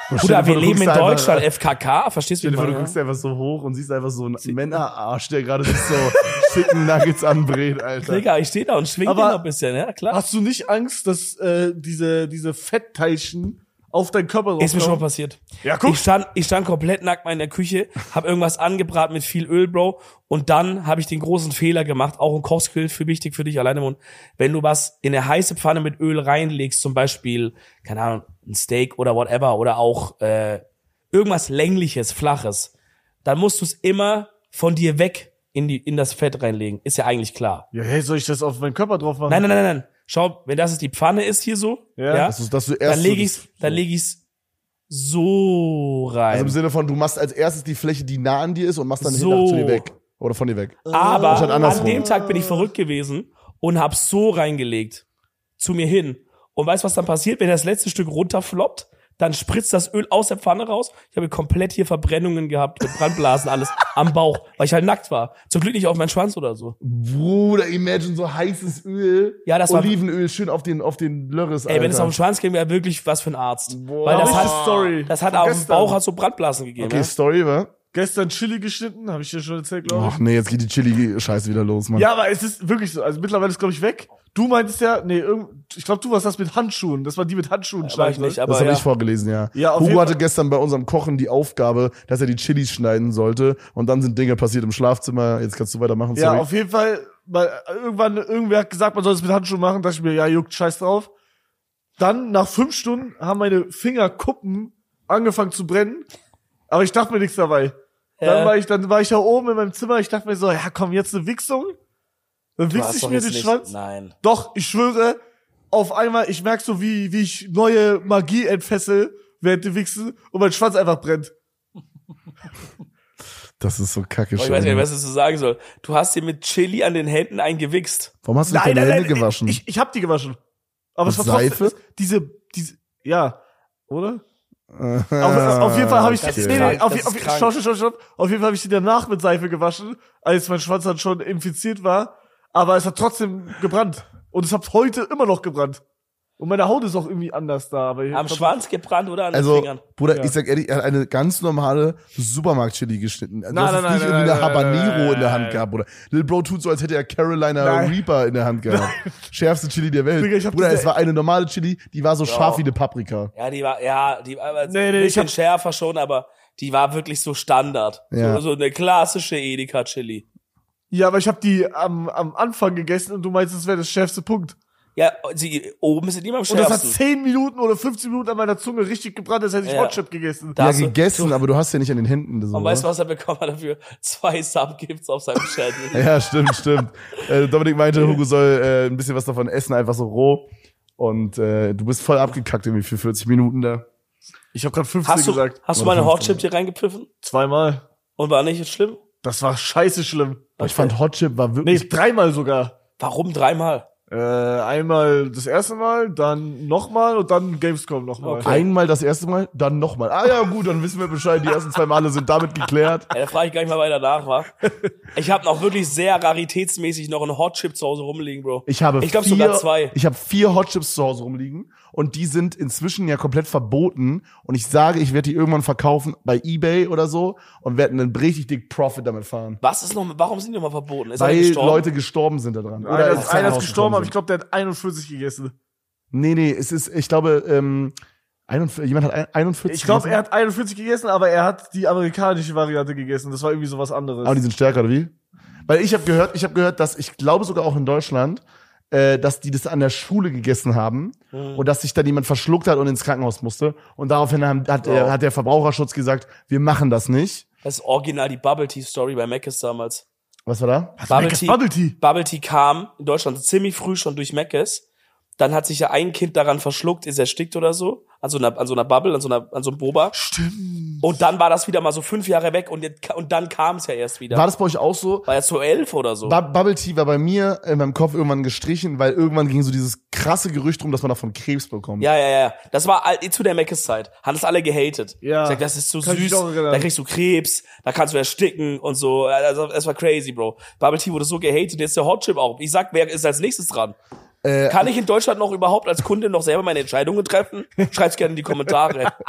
Bruder, wir leben in guckst einfach- Deutschland, FKK, verstehst du, Stell wie dir vor, du ich guckst meine? einfach so hoch und siehst einfach so einen Männerarsch, der gerade sich so Chicken Nuggets anbrät, Alter. Digga, ich stehe da und schwing den Aber- noch ein bisschen, ja, klar. Hast du nicht Angst, dass diese Fettteilchen auf deinen Körper drauf Ist mir schon mal kommen? passiert. Ja, guck. Ich stand komplett nackt mal in der Küche, hab irgendwas angebraten mit viel Öl, Bro. Und dann habe ich den großen Fehler gemacht, auch ein Kochskill für wichtig für dich alleine wohnen. Wenn du was in eine heiße Pfanne mit Öl reinlegst, zum Beispiel, keine Ahnung, ein Steak oder whatever, oder auch irgendwas Längliches, Flaches, dann musst du es immer von dir weg in das Fett reinlegen. Ist ja eigentlich klar. Ja, hey, soll ich das auf meinen Körper drauf machen? Nein. Schau, wenn das jetzt die Pfanne ist hier so, Ja. ja, Dass du erst dann leg ich's so rein. Also im Sinne von, du machst als erstes die Fläche, die nah an dir ist und machst dann So. hinter zu dir weg. Oder von dir weg. Aber Anstatt andersrum. an dem Tag bin ich verrückt gewesen und hab's so reingelegt. Zu mir hin. Und weißt du, was dann passiert? Wenn das letzte Stück runterfloppt, dann spritzt das Öl aus der Pfanne raus. Ich habe komplett hier Verbrennungen gehabt, Brandblasen, alles am Bauch, weil ich halt nackt war. Zum Glück nicht auf meinen Schwanz oder so. Bruder, imagine so heißes Öl. Ja, das war- Olivenöl schön auf den Lörres, Alter. Ey, wenn es auf den Schwanz ging, wäre wirklich was für ein Arzt. Boah. Weil das Richtige hat, Story. das hat Von auf dem gestern. Bauch hat so Brandblasen gegeben. Okay, Ja? Story, wa? Gestern Chili geschnitten, habe ich dir schon erzählt, glaube ich. Ach nee, jetzt geht die Chili-Scheiße wieder los, Mann. Ja, aber es ist wirklich so. Also mittlerweile ist, glaube ich, weg. Du meintest ja, ich glaube, du warst das mit Handschuhen. Das war die mit Handschuhen War ich schneiden. nicht, ne? aber Das habe ja. ich vorgelesen, ja. Ja, auf jeden Hugo hatte Fall. gestern bei unserem Kochen die Aufgabe, dass er die Chilis schneiden sollte. Und dann sind Dinge passiert im Schlafzimmer. Jetzt kannst du weitermachen, Ja, sorry. auf jeden Fall, weil irgendwer hat gesagt, man soll es mit Handschuhen machen. Da dachte ich mir, ja, juckt, scheiß drauf. Dann, nach 5 Stunden, haben meine Fingerkuppen angefangen zu brennen. Aber ich dachte mir nichts dabei. Ja. Dann war ich da oben in meinem Zimmer. Ich dachte mir so, ja, komm, jetzt eine Wichsung. Dann Du wichse hast ich doch mir jetzt den nicht- Schwanz. Nein. Doch, ich schwöre, auf einmal, ich merk so, wie ich neue Magie entfessel während dem Wichsen und mein Schwanz einfach brennt. Das ist so kacke Oh, ich schon. weiß nicht, was ich so sagen soll. Du hast dir mit Chili an den Händen eingewichst. Warum hast du nicht deine Hände gewaschen? Ich hab die gewaschen. Aber Mit es war trotzdem, Seife? diese, ja, oder? Auf jeden Fall habe ich, Das ist nee, krank, auf, das ist auf, krank. stopp. Auf jeden Fall habe ich die danach mit Seife gewaschen, als mein Schwanz dann schon infiziert war. Aber es hat trotzdem gebrannt. Und es hat heute immer noch gebrannt. Und meine Haut ist auch irgendwie anders da. Aber ich Am glaub, Schwanz gebrannt oder an den Also, Fingern? Bruder, Ja. ich sag ehrlich, er hat eine ganz normale Supermarkt-Chili geschnitten. Du Nein, hast nein, jetzt nicht nein, irgendwie eine nein, Habanero nein, in der Hand nein. gehabt, Bruder. Lil Bro tut so, als hätte er Carolina Nein. Reaper in der Hand gehabt. Schärfste Chili der Welt. Digga, ich hab Bruder, diese- es war eine normale Chili, die war so scharf wie eine Paprika. Ja, die war Nee, ein ich bisschen hab- schärfer schon, aber die war wirklich so Standard. Ja. So eine klassische Edeka-Chili. Ja, aber ich habe die am Anfang gegessen und du meinst, das wäre das schärfste Punkt. Ja, oben ist immer am Und das hat schärfsten. 10 Minuten oder 15 Minuten an meiner Zunge richtig gebrannt, als hätte ich Ja. Hotchip gegessen. Da Ja, hast du- gegessen, aber du hast ja nicht an den Händen so. Und weißt du, wa? was er bekommen hat dafür? 2 Subgifts auf seinem Schädel. Ja, stimmt. Dominik meinte, Hugo soll ein bisschen was davon essen, einfach so roh. Und du bist voll abgekackt irgendwie für 40 Minuten da. Ich habe gerade 15 Hast du gesagt. mal eine Oder Hot Chip hier reingepfiffen? Zweimal. Und war nicht schlimm? Das war scheiße schlimm. Aber ich fand Hot Chip war Nee, wirklich. 3-mal sogar. Warum 3-mal? Einmal das erste Mal, dann nochmal und dann Gamescom nochmal. Okay. Einmal das erste Mal, dann nochmal. Ah ja, gut, dann wissen wir Bescheid. Die ersten 2 Male sind damit geklärt. Ja, da frage ich gar nicht mal weiter nach, wa? Ich habe noch wirklich sehr raritätsmäßig noch einen Hot Chip zu Hause rumliegen, Bro. Ich glaube sogar 2. Ich habe 4 Hot Chips zu Hause rumliegen und die sind inzwischen ja komplett verboten. Und ich sage, ich werde die irgendwann verkaufen bei eBay oder so und werde einen richtig dick Profit damit fahren. Warum sind die nochmal verboten? Ist er Weil gestorben? Leute gestorben sind daran. Einer ins ist Krankenhaus gestorben, aber gekommen ich glaube, der hat 41 gegessen. Nee, es ist, ich glaube, 41, jemand hat 41 Ich glaube, gegessen? er hat 41 gegessen, aber er hat die amerikanische Variante gegessen. Das war irgendwie sowas anderes. Aber die sind stärker, oder wie? Weil ich habe gehört, dass ich glaube sogar auch in Deutschland, dass die das an der Schule gegessen haben und dass sich dann jemand verschluckt hat und ins Krankenhaus musste. Und daraufhin hat der Verbraucherschutz gesagt, wir machen das nicht. Das ist original die Bubble Tea Story bei Mc's damals. Was war da? Bubble Tea. Bubble Tea kam in Deutschland ziemlich früh schon durch Mc's. Dann hat sich ja ein Kind daran verschluckt, ist erstickt oder so. An so einer Bubble, an so einem Boba. Stimmt. Und dann war das wieder mal so 5 Jahre weg und dann kam es ja erst wieder. War das bei euch auch so? War jetzt so 11 oder so. Bubble Tea war bei mir in meinem Kopf irgendwann gestrichen, weil irgendwann ging so dieses krasse Gerücht rum, dass man davon Krebs bekommt. Ja. Das war zu der Mc's Zeit. Haben das alle gehatet. Ja. Ich sag, das ist so Kann ich mich süß. auch erinnern. Da kriegst du Krebs, da kannst du ersticken und so. Also, es war crazy, Bro. Bubble Tea wurde so gehatet, jetzt der Hot Chip auch. Ich sag, wer ist als nächstes dran? Kann ich in Deutschland noch überhaupt als Kunde noch selber meine Entscheidungen treffen? Schreibt's gerne in die Kommentare.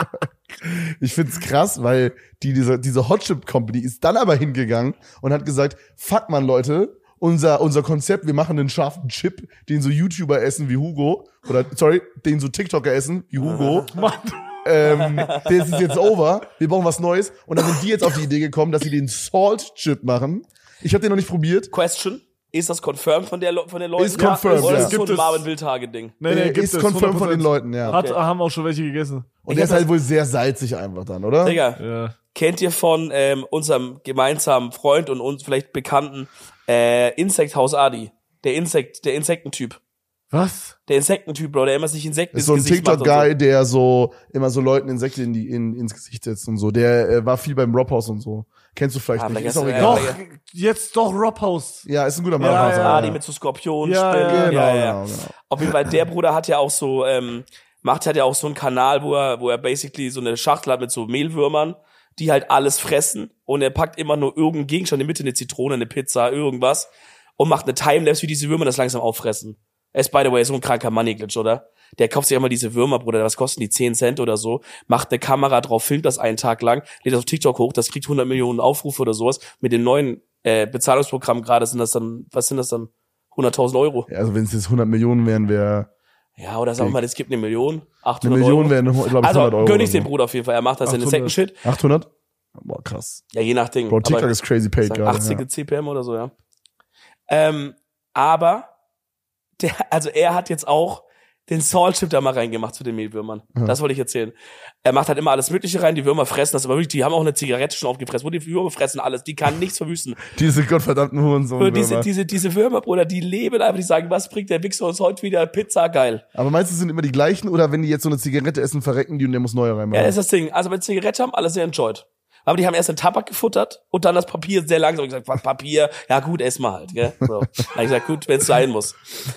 Ich find's krass, weil diese Hot Chip Company ist dann aber hingegangen und hat gesagt, fuck man, Leute, unser Konzept, wir machen einen scharfen Chip, den so YouTuber essen wie Hugo, den so TikToker essen wie Hugo. Der ist jetzt over, wir brauchen was Neues. Und dann sind die jetzt auf die Idee gekommen, dass sie den Salt Chip machen. Ich habe den noch nicht probiert. Question. Ist das confirmed von den Leuten? Ist confirmed, Oder ja. ist es so ein Marvin Wildhage-Ding? Nee, gibt ist es, confirmed von 100%. den Leuten, ja. Haben auch schon welche gegessen. Und der ist halt wohl sehr salzig einfach dann, oder? Digga, Ja. kennt ihr von unserem gemeinsamen Freund und uns vielleicht Bekannten Insect House Adi? Der Insektentyp. Was? Der Insektentyp, Bro, der immer sich Insekten Ist so ein ins Gesicht macht und TikTok-Guy, der so immer so Leuten Insekten ins Gesicht setzt und so. Der war viel beim Rob House und so. Kennst du vielleicht Ah, nicht. vielleicht Ist auch hast du- egal. Doch, jetzt doch Rob House. Ja, ist ein guter Mann. Ja, House, ja. aber Adi mit so Skorpionen. Ja, Spinnen. Genau. Auf jeden Fall, der Bruder hat ja auch so, hat ja auch so einen Kanal, wo er basically so eine Schachtel hat mit so Mehlwürmern, die halt alles fressen und er packt immer nur irgendeinen Gegenstand in die Mitte, eine Zitrone, eine Pizza, irgendwas und macht eine Timelapse, wie diese Würmer das langsam auffressen. Er ist, by the way, so ein kranker Money-Glitch, oder? Der kauft sich einmal diese Würmer, Bruder, was kosten die? 10 Cent oder so, macht eine Kamera drauf, filmt das einen Tag lang, lädt das auf TikTok hoch, das kriegt 100 Millionen Aufrufe oder sowas. Mit dem neuen Bezahlungsprogramm gerade sind das dann, 100.000 Euro. Ja, also wenn es jetzt 100 Millionen wären, wäre Ja, oder sagen wir mal, es gibt 1 Million, 800 eine Million Euro. wären, glaube ich, Also 100 Euro. gönn ich oder dem Bruder auf jeden Fall. Er macht das in den 800. Second Shit. 800? Boah, krass. Ja, je nach Ding. Bro, TikTok Aber ist crazy paid sagen gerade. 80 CPM oder so, ja. Aber er hat jetzt auch den Salt Chip da mal reingemacht zu den Mehlwürmern. Das wollte ich erzählen. Er macht halt immer alles Mögliche rein, die Würmer fressen das, aber wirklich, die haben auch eine Zigarette schon aufgefressen, wo die Würmer fressen alles, die kann nichts verwüsten. Diese gottverdammten Hurensohn. Und diese Würmer, Bruder, die leben einfach, die sagen, was bringt der Wichser uns heute wieder? Pizza, geil. Aber meinst du, es sind immer die gleichen oder wenn die jetzt so eine Zigarette essen, verrecken die und der muss neue reinmachen? Ja, das ist das Ding. Also bei Zigarette haben alle sehr enjoyed. Aber die haben erst den Tabak gefuttert und dann das Papier sehr langsam gesagt, was Papier? Ja gut, ess mal halt, gell? So. Dann hab ich gesagt, gut, wenn es sein muss.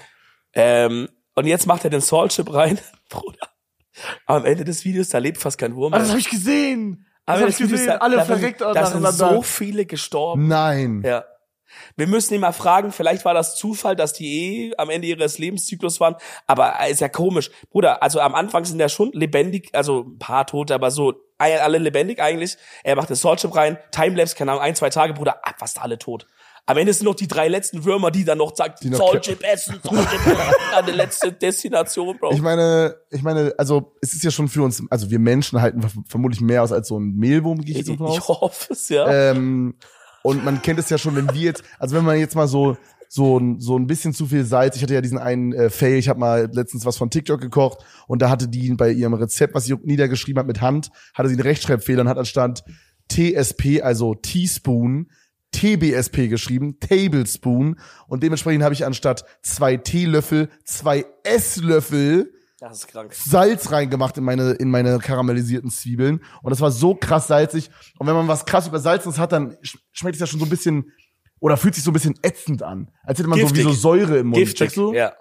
Und jetzt macht er den Salt Chip rein, Bruder. Am Ende des Videos, da lebt fast kein Wurm. Ah, das habe ich gesehen. Das Aber habe ich gesehen. Alle verreckt da sind nacheinander. so viele gestorben. Nein. Ja. Wir müssen ihn mal fragen, vielleicht war das Zufall, dass die am Ende ihres Lebenszyklus waren, aber ist ja komisch. Bruder, also am Anfang sind ja schon lebendig, also ein paar Tote, aber so alle lebendig eigentlich. Er macht den Salt Chip rein, Timelapse, keine Ahnung, 1-2 Tage, Bruder, fast alle tot. Am Ende sind noch die 3 letzten Würmer, die dann noch sagt, noch Salt Chip essen, Salt Chip essen, eine letzte Destination, Bro. Ich meine, also es ist ja schon für uns, also wir Menschen halten vermutlich mehr aus als so ein Mehlwurm, gehe ich jetzt Ich davon aus. hoffe es, ja. Und man kennt es ja schon, wenn wir jetzt, also wenn man jetzt mal so ein bisschen zu viel Salz, ich hatte ja diesen einen Fail, ich habe mal letztens was von TikTok gekocht und da hatte die bei ihrem Rezept, was sie niedergeschrieben hat mit Hand, hatte sie einen Rechtschreibfehler und hat anstatt TSP, also Teaspoon, TBSP geschrieben, Tablespoon, und dementsprechend habe ich anstatt 2 Teelöffel 2 Esslöffel Das ist krank. Salz reingemacht in meine karamellisierten Zwiebeln. Und das war so krass salzig. Und wenn man was krass Übersalzenes hat, dann schmeckt es ja schon so ein bisschen, oder fühlt sich so ein bisschen ätzend an. Als hätte man Giftig. so wie so Säure im Mund. Giftig, Checkst du? ja.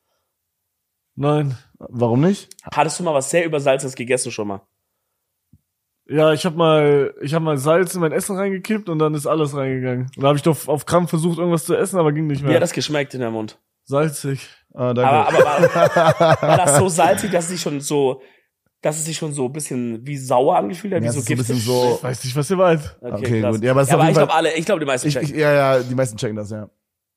Nein. Warum nicht? Hattest du mal was sehr Übersalzenes gegessen schon mal? Ja, ich hab mal Salz in mein Essen reingekippt und dann ist alles reingegangen. Und da habe ich doch auf Krampf versucht, irgendwas zu essen, aber ging nicht Wie mehr. hat das geschmeckt in der Mund? Salzig. Ah, danke. Aber war das so salzig, dass es sich schon so ein bisschen wie sauer angefühlt hat, Ja, wie es so ist so ein bisschen giftig? so. Ich weiß nicht, was ihr meint. Okay, krass. gut. Ja, aber es ist auf aber jeden ich Fall- glaube die meisten checken. Ja, die meisten checken das, ja.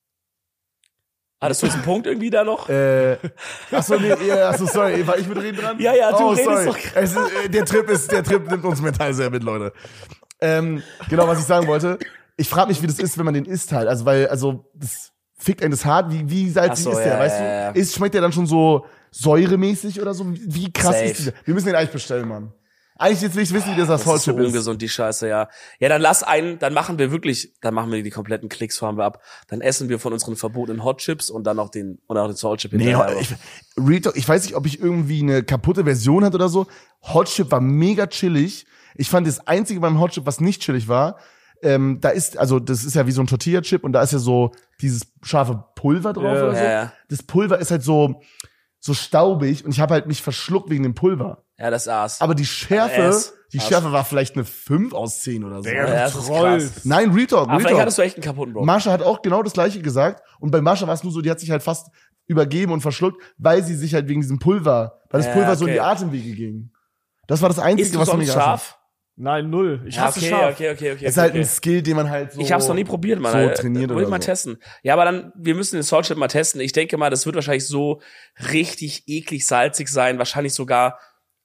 Hattest du jetzt einen Punkt irgendwie da noch? Achso, nee, sorry, war ich mit reden dran? Ja, du redest sorry. doch. Es ist, der Trip nimmt uns mental sehr mit, Leute. Genau, was ich sagen wollte. Ich frage mich, wie das ist, wenn man den isst halt. Also, das fickt einen das hart. Wie salzig Ach so, ist der, ja, weißt ja, du? Schmeckt der dann schon so säuremäßig oder so? Wie krass Safe. ist dieser? Wir müssen den eigentlich bestellen, Mann. Eigentlich jetzt will ich wissen, wie dieser Das ist so Saltchip ist. ungesund, die Scheiße, ja. Ja, dann machen wir die kompletten Klicks, fahren wir ab. Dann essen wir von unseren verbotenen Hot Chips und dann auch den Salt Chip Nee, hinterher. Real Talk, ich weiß nicht, ob ich irgendwie eine kaputte Version hatte oder so. Hot Chip war mega chillig. Ich fand das einzige beim Hot Chip, was nicht chillig war, das ist ja wie so ein Tortilla-Chip und da ist ja so dieses scharfe Pulver drauf Ja. oder so. Ja. Das Pulver ist halt so staubig und ich habe halt mich verschluckt wegen dem Pulver. Ja, das Aas. Aber die Schärfe, Ass. Schärfe war vielleicht eine 5 aus 10 oder so. Ja, das ist Troll. krass. Nein, Real Talk, Aber Real vielleicht Talk. hattest du echt einen kaputten Bro. Marsha hat auch genau das Gleiche gesagt. Und bei Marsha war es nur so, die hat sich halt fast übergeben und verschluckt, weil sie sich halt wegen diesem Pulver, weil das Ja, Pulver so in okay. die Atemwege ging. Das war das Isst Einzige, du was du sonst mir gehasst hast. Scharf? Nein, null. Ich Ja, hasse scharf. okay. Ist halt ein Skill, den man halt so. Ich hab's noch nie probiert, Mann. So trainiert Will oder ich mal so. testen. Ja, aber dann, wir müssen den Salt Chip mal testen. Ich denke mal, das wird wahrscheinlich so richtig eklig salzig sein. Wahrscheinlich sogar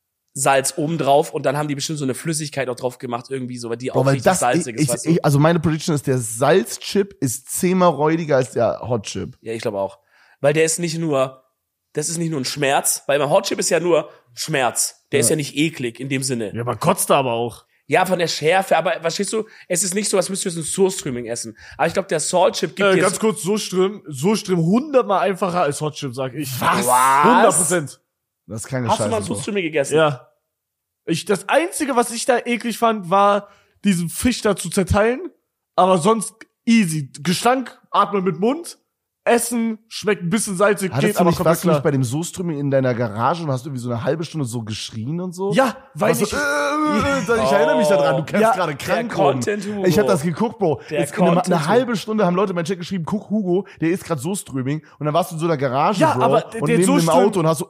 Salz oben drauf. Und dann haben die bestimmt so eine Flüssigkeit auch drauf gemacht, irgendwie so, weil die auch weil richtig das, salzig ist, weißt du? also meine Prediction ist, der Salzchip ist 10-mal räudiger als der Hotchip. Ja, ich glaube auch. Weil der ist nicht nur, das ist nicht nur ein Schmerz, weil beim Hot Chip ist ja nur Schmerz. Der ist ja nicht eklig in dem Sinne. Ja, man kotzt da aber auch. Ja, von der Schärfe, aber verstehst du, es ist nicht so, als müsstest du jetzt ein Sourstreaming essen. Aber ich glaube, der Salt Chip gibt dir Ganz kurz, so schlimm 100-mal einfacher als Hot Chip, sag ich. Was? 100%. Das ist keine Hast du Scheiße. mal ein Bro. Sourstreaming gegessen? Ja. Das Einzige, was ich da eklig fand, war, diesen Fisch da zu zerteilen. Aber sonst easy. Gestank, atmen mit Mund. Essen, schmeckt ein bisschen salzig, Hattest geht du aber nicht, komplett warst du nicht klar. bei dem Soßströming in deiner Garage und hast irgendwie so eine halbe Stunde so geschrien und so? Ja, weil So, ich... ich erinnere mich daran, du kämpfst Ja, gerade krank der rum. Content, Hugo. Ich habe das geguckt, Bro. Der Jetzt eine Content, halbe Stunde haben Leute in meinen Chat geschrieben, guck Hugo, der ist gerade Soßströming und dann warst du in so einer Garage, Ja, Bro, aber der und neben dem Soßströming- Auto und hast so,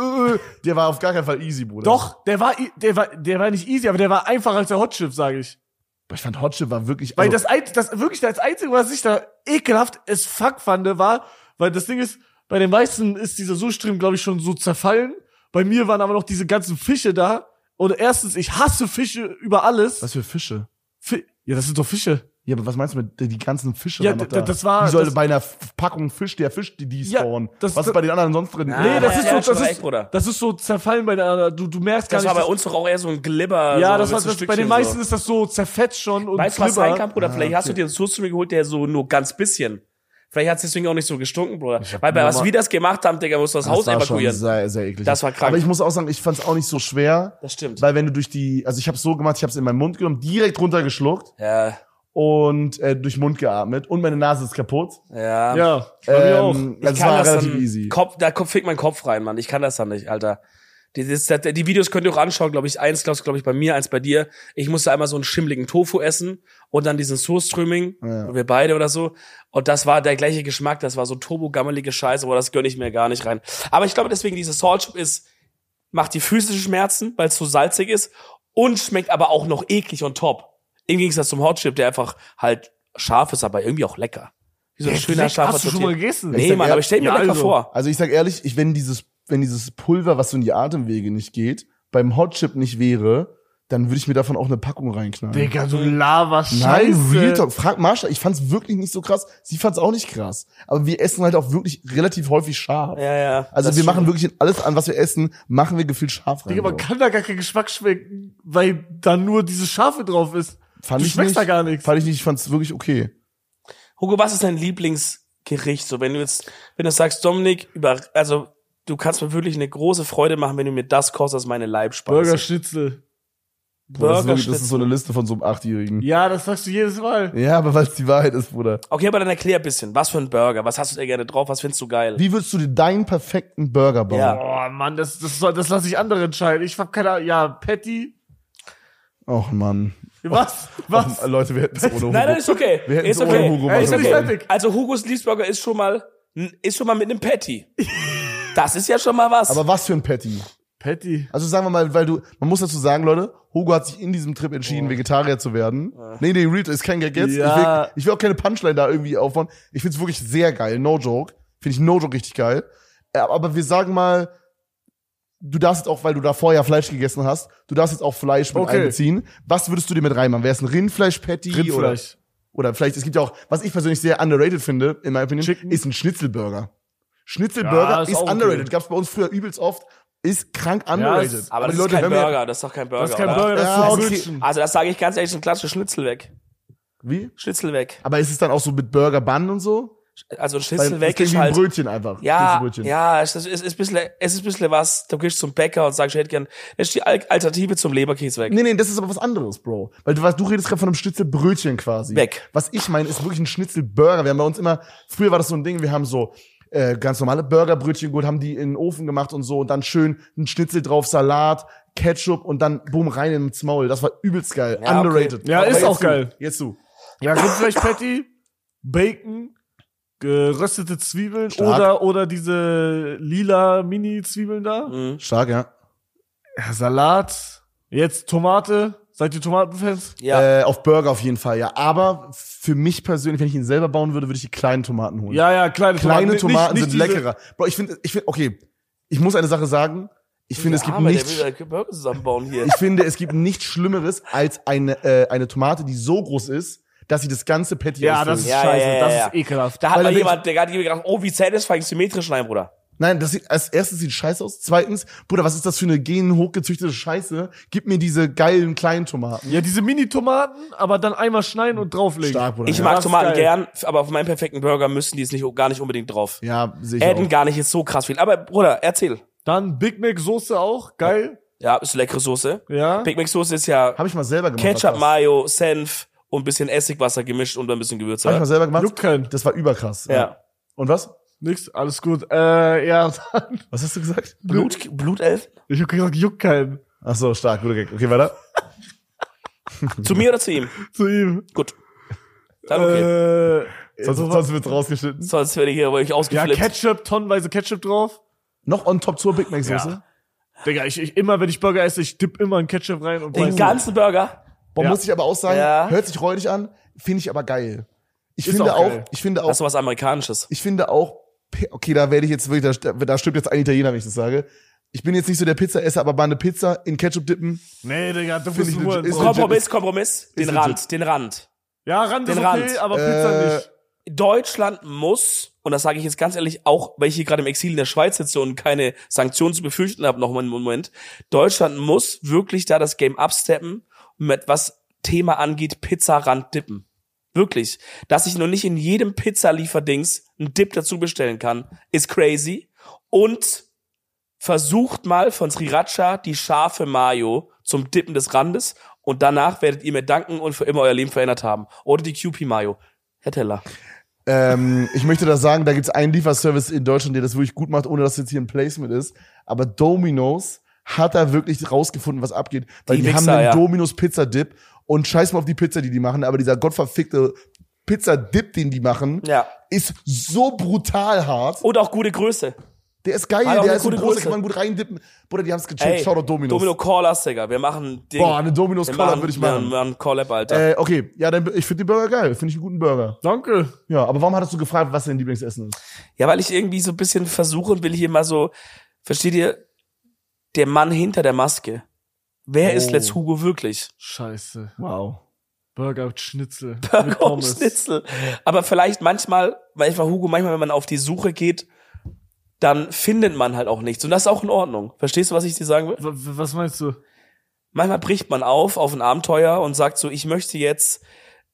der war auf gar keinen Fall easy, Bruder. Doch, der war nicht easy, aber der war einfacher als der Hot Chip, sage ich. Aber ich fand Hotchip war wirklich, Weil also, wirklich das Einzige, was ich da ekelhaft as fuck fand, war, weil das Ding ist, bei den meisten ist dieser Soßströming, glaube ich, schon so zerfallen. Bei mir waren aber noch diese ganzen Fische da. Und erstens, ich hasse Fische über alles. was für Fische? Ja, das sind doch Fische. Ja, aber was meinst du mit die ganzen Fische? Ja, waren noch da? das war- Wie soll das- bei einer Packung Fisch der Fisch die Ja, spawnen? das- Was ist bei den anderen sonst drin? Ah, Nee, das ja, ist ja, so, schon recht, Bruder. das ist so zerfallen bei der, du merkst gar Das nicht. war bei uns doch auch eher so ein Glibber. ja, so, das mit war, so das, bei Stückchen den meisten so. ist das so zerfetzt schon und Weißt du, was Glibber. sein kann, Bruder? Vielleicht hast du dir einen Soßströming geholt, der so nur ganz bisschen. Vielleicht hat es deswegen auch nicht so gestunken, Bruder. Weil bei was wir das gemacht haben, Digga, musst du das Haus war schon evakuieren. sehr, sehr eklig. Das war krank. Aber ich muss auch sagen, ich fand es auch nicht so schwer. Das stimmt. Weil wenn du also ich habe so gemacht, ich habe es in meinen Mund genommen, direkt runtergeschluckt Ja, und durch den Mund geatmet und meine Nase ist kaputt. ja. Ja, bei mir auch. Das war relativ easy. Da fickt mein Kopf rein, Mann. Ich kann das dann nicht, Alter. Die Videos könnt ihr auch anschauen, glaube ich. Eins, glaube ich, bei mir, eins bei dir. Ich musste einmal so einen schimmligen Tofu essen und dann diesen Soßströming. Ja. Wir beide oder so. Und das war der gleiche Geschmack. Das war so turbo-gammelige Scheiße, aber das gönn ich mir gar nicht rein. Aber ich glaube, deswegen dieses Salt Chip macht die physischen Schmerzen, weil es so salzig ist und schmeckt aber auch noch eklig und top. Im Gegensatz zum Hot Chip, der einfach halt scharf ist, aber irgendwie auch lecker. Wie so ein schöner, scharfer Hast du schon mal gegessen? Nee, sag Mann, aber ich stell mir ja, lecker also. vor. Also ich sag ehrlich, wenn dieses Pulver, was so in die Atemwege nicht geht, beim Hotchip nicht wäre, dann würde ich mir davon auch eine Packung reinknallen. Digga, du Lava-Scheiße. Nein, Real Talk. Frag Marsha, ich fand's wirklich nicht so krass. Sie fand's auch nicht krass. Aber wir essen halt auch wirklich relativ häufig scharf. Ja, ja. Also Das wir stimmt. machen wirklich in alles an, was wir essen, machen wir gefühlt scharf rein. Digga, man Bro. kann da gar keinen Geschmack schmecken, weil da nur diese Schafe drauf ist. Fand du ich schmeckst nicht, da gar nichts. Fand ich nicht, ich fand's wirklich okay. Hugo, was ist dein Lieblingsgericht? So, wenn du sagst, Dominik, also du kannst mir wirklich eine große Freude machen, wenn du mir das kochst als meine Leibspeise. Burgerschnitzel. Bro, das ist so Burgerschnitzel. eine Liste von so einem 8-Jährigen. Ja, das sagst du jedes Mal. Ja, aber weil es die Wahrheit ist, Bruder. Okay, aber dann erklär ein bisschen. Was für ein Burger? Was hast du da gerne drauf? Was findest du geil? Wie würdest du dir deinen perfekten Burger bauen? Ja. Oh Mann, das lasse ich andere entscheiden. Ich hab keine Ahnung. Ja, Patty. Och, Mann. Was? Was? Och, Leute, wir hätten es ohne Hugo. Nein, ist okay. Wir hätten Ist es ohne okay. Hugo Ey, machen ist nicht sollen. fertig. Also Hugos Liebsburger ist schon mal mit einem Patty. Das ist ja schon mal was. Aber was für ein Patty? Patty. Also sagen wir mal, man muss dazu sagen, Leute, Hugo hat sich in diesem Trip entschieden, Vegetarier zu werden. Nee, Real, ist kein Gag jetzt. Ja. Ich will auch keine Punchline da irgendwie aufbauen. Ich find's wirklich sehr geil, no joke. Finde ich no joke richtig geil. Aber wir sagen mal, du darfst jetzt auch, weil du da vorher Fleisch gegessen hast, du darfst jetzt auch Fleisch mit Okay. einbeziehen. Was würdest du dir mit reinmachen? Wäre es ein Rindfleisch-Patty? Rindfleisch. Oder vielleicht, es gibt ja auch, was ich persönlich sehr underrated finde, in meiner Opinion, Chicken. ist ein Schnitzelburger. Schnitzelburger Ja, ist ist auch okay. underrated. Gab's bei uns früher übelst oft. Ist krank underrated. ist- aber das die ist Leute kein hören mir- Burger. Das ist doch kein Burger. Das ist kein oder? Burger, das Ja, ist so okay. Brötchen. Also das sage ich ganz ehrlich, so ein klassischer Schnitzel weg. Wie? Schnitzel weg. Aber ist es dann auch so mit Burger Bun und so? Also ein Weil Schnitzel es weg klingt ist wie ein halt. Brötchen einfach. Ja, Schnitzelbrötchen. ja, es ist ein bisschen was. Du gehst zum Bäcker und sagst, ich hätte gern, das ist die Alternative zum Leberkäse weg. Nee, das ist aber was anderes, Bro. Weil du redest gerade von einem Schnitzelbrötchen quasi. Weg. Was ich meine, ist wirklich ein Schnitzelburger. Wir haben bei uns immer, früher war das so ein Ding, wir haben so ganz normale Burgerbrötchen geholt, haben die in den Ofen gemacht und so und dann schön ein Schnitzel drauf, Salat, Ketchup und dann boom rein ins Maul. Das war übelst geil. Ja, okay. Underrated. Ja, Aber ist jetzt auch du. geil. Jetzt du. Ja, Rindfleisch-Patty, Bacon, geröstete Zwiebeln Stark. oder diese lila Mini-Zwiebeln da. Mhm. Stark, ja. Ja, Salat, Jetzt Tomate. Seid ihr Tomatenfans? Ja. Auf Burger auf jeden Fall, ja. Aber für mich persönlich, wenn ich ihn selber bauen würde, würde ich die kleinen Tomaten holen. Ja, kleine Tomaten. Kleine Tomaten nicht sind leckerer. Bro, ich finde, okay, ich muss eine Sache sagen. Ich finde, es gibt Der nichts, will da Burger zusammenbauen hier. ich finde, es gibt nichts Schlimmeres als eine Tomate, die so groß ist, dass sie das ganze Patty Ja, das ist ausfüllt. scheiße. Das ist ekelhaft. Da hat Weil mal da jemand, der gerade gedacht, oh, wie satisfying symmetrisch, nein, Bruder. Nein, das sieht, als erstes sieht scheiße aus. Zweitens, Bruder, was ist das für eine genhochgezüchtete Scheiße? Gib mir diese geilen kleinen Tomaten. Ja, diese Mini-Tomaten, aber dann einmal schneiden und drauflegen. Stark, Bruder. Ich ja. mag das ist Tomaten geil. gern, aber auf meinen perfekten Burger müssen die es nicht, gar nicht unbedingt drauf. Ja, sehe ich Adden auch. gar nicht jetzt so krass viel. Aber Bruder, erzähl. Dann Big Mac Soße auch, geil. Ja, ist leckere Soße. Ja. Big Mac Soße ist ja Habe ich mal selber gemacht. Ketchup, krass. Mayo, Senf und ein bisschen Essigwasser gemischt und ein bisschen Gewürze. Habe ich mal selber gemacht. Juckt keinen. Das war überkrass. Ja. Und was? Nix, alles gut. Ja, dann, Was hast du gesagt? Blutelf? ich hab gesagt, juckt keinen. Ach so, stark, guter Gag. Okay, weiter. Zu mir oder zu ihm? Zu ihm. Gut. Dann okay. Sonst wird's rausgeschnitten. Sonst werde ich hier wirklich Ja, ausgeflippt. Ketchup, tonnenweise Ketchup drauf. Noch on top zur Big Mac Soße. Ja. Digga, ich immer, wenn ich Burger esse, ich dipp immer einen Ketchup rein und Den weiß ganzen Burger. Boah, Ja. muss ich aber auch sagen, Ja. hört sich räudig an, finde ich aber geil. Ich Ist finde auch auch, geil. ich Das ist was Amerikanisches. finde auch, okay, da werde ich jetzt wirklich, da stimmt jetzt ein Italiener, wenn ich das sage. Ich bin jetzt nicht so der Pizzaesser, aber mal eine Pizza in Ketchup dippen. Nee, Digga, du Find bist ich nur legit- ist Kompromiss. Den legit. Rand. Ja, Rand ist den okay, Rand. aber Pizza nicht. Deutschland muss, und das sage ich jetzt ganz ehrlich, auch weil ich hier gerade im Exil in der Schweiz sitze und keine Sanktionen zu befürchten habe, noch mal einen Moment, Deutschland muss wirklich da das Game upsteppen und mit was Thema angeht, Pizzarand dippen. Wirklich. Dass ich noch nicht in jedem Pizzalieferdings einen Dip dazu bestellen kann, ist crazy. Und versucht mal von Sriracha die scharfe Mayo zum Dippen des Randes und danach werdet ihr mir danken und für immer euer Leben verändert haben. Oder die Kewpie Mayo. Herr Teller. Ich möchte da sagen, da gibt's einen Lieferservice in Deutschland, der das wirklich gut macht, ohne dass jetzt hier ein Placement ist. Aber Domino's hat da wirklich rausgefunden, was abgeht. Weil die haben Wichser, einen ja. Domino's Pizza Dip und scheiß mal auf die Pizza, die machen, aber dieser gottverfickte Pizza Dip, den die machen, Ja. ist so brutal hart. Und auch gute Größe. Der ist geil, Hat auch der eine ist so gute groß, da Größe. kann man gut reindippen. Bruder, die haben's gecheckt. Shoutout Domino's. Domino Callers, Digga. Wir machen Ding. Boah, eine Domino's Wir Call-Up würde ich machen. Wir machen Call-Up, Alter. Okay, ja, dann, ich finde den Burger geil. Finde ich einen guten Burger. Danke. Ja, aber warum hattest du gefragt, was dein Lieblingsessen ist? Ja, weil ich irgendwie so ein bisschen versuche und will hier mal so, versteht ihr, der Mann hinter der Maske. Wer ist Oh. Let's Hugo wirklich? Scheiße. Wow. Burger und Schnitzel. mit Burger und Pommes. Schnitzel. Aber vielleicht manchmal, weil Hugo, manchmal, wenn man auf die Suche geht, dann findet man halt auch nichts. Und das ist auch in Ordnung. Verstehst du, was ich dir sagen will? Was meinst du? Manchmal bricht man auf ein Abenteuer und sagt so, ich möchte jetzt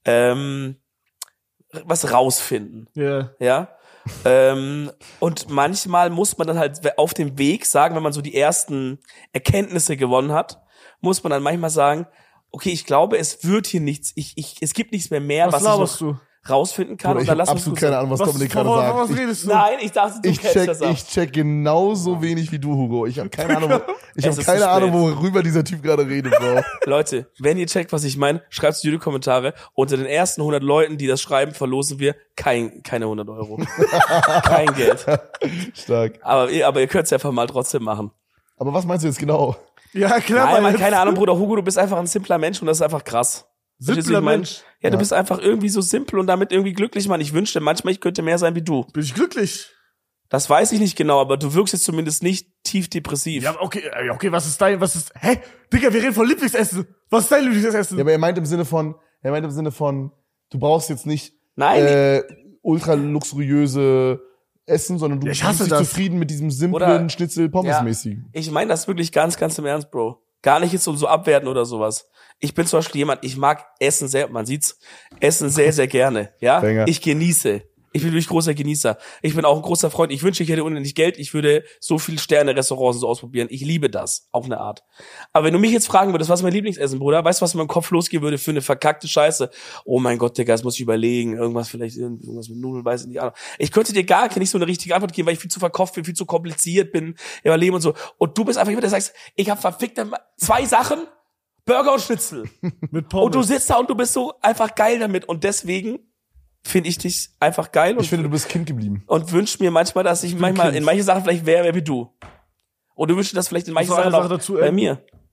was rausfinden. Ja. Ja. Und manchmal muss man dann halt auf dem Weg sagen, wenn man so die ersten Erkenntnisse gewonnen hat, muss man dann manchmal sagen, okay, ich glaube, es wird hier nichts, es gibt nichts mehr, Was was ich laberst noch du? rausfinden kann. Bruder, Und ich dann habe lass uns absolut gut keine sein. Ahnung, was Dominik gerade was sagt. redest du? Nein, ich dachte, du kennst das auch. Ich check genauso wenig wie du, Hugo. Ich habe keine Ahnung, Es ist keine zu Ahnung, spät. worüber dieser Typ gerade redet, Bro. Leute, wenn ihr checkt, was ich meine, schreibt es in die Kommentare. Unter den ersten 100 Leuten, die das schreiben, verlosen wir keine 100 Euro. Kein Geld. Stark. Aber ihr könnt es einfach mal trotzdem machen. Aber was meinst du jetzt genau? Ja, klar. Nein, Mann, Mann, jetzt. keine Ahnung, Bruder Hugo, du bist einfach ein simpler Mensch und das ist einfach krass. Verstehst du, wie Simpler ich mein? Mensch. Ja, du Ja. bist einfach irgendwie so simpel und damit irgendwie glücklich, Mann. Ich wünschte manchmal, ich könnte mehr sein wie du. Bin ich glücklich? Das weiß ich nicht genau, aber du wirkst jetzt zumindest nicht tief depressiv. Ja, okay, hä? Digga, wir reden von Lieblingsessen. Was ist dein Lieblingsessen? Ja, aber er meint im Sinne von, du brauchst jetzt nicht Nein, ultra luxuriöse Essen, sondern du Ja, ich bist hasse dich das. zufrieden mit diesem simplen Oder- Schnitzel-Pommes-mäßigen. ich meine das wirklich ganz, ganz im Ernst, Bro. Gar nicht jetzt so abwerten oder sowas. Ich bin zum Beispiel jemand, ich mag Essen sehr, man sieht's, Essen sehr, sehr gerne, ja? Banger. Ich genieße. Ich bin wirklich großer Genießer. Ich bin auch ein großer Freund. Ich wünsche, ich hätte unendlich Geld. Ich würde so viel Sterne-Restaurants und so ausprobieren. Ich liebe das. Auf eine Art. Aber wenn du mich jetzt fragen würdest, was ist mein Lieblingsessen, Bruder? Weißt du, was in meinem Kopf losgehen würde für eine verkackte Scheiße? Oh mein Gott, Digga, das muss ich überlegen. Irgendwas mit Nudeln, weiß ich nicht. Ich könnte dir gar nicht so eine richtige Antwort geben, weil ich viel zu verkopft bin, viel zu kompliziert bin im Leben und so. Und du bist einfach jemand, der sagst, ich habe verfickte 2 Sachen, Burger und Schnitzel. Mit Pommes. Und du sitzt da und du bist so einfach geil damit. Und deswegen finde ich dich einfach geil und, Ich finde, du bist Kind geblieben. und wünsch mir manchmal, dass ich manchmal Kind. in manchen Sachen vielleicht wäre wie du. Und du wünschst dir das vielleicht in manchen Muss noch Sachen eine auch Sache dazu bei enden? mir.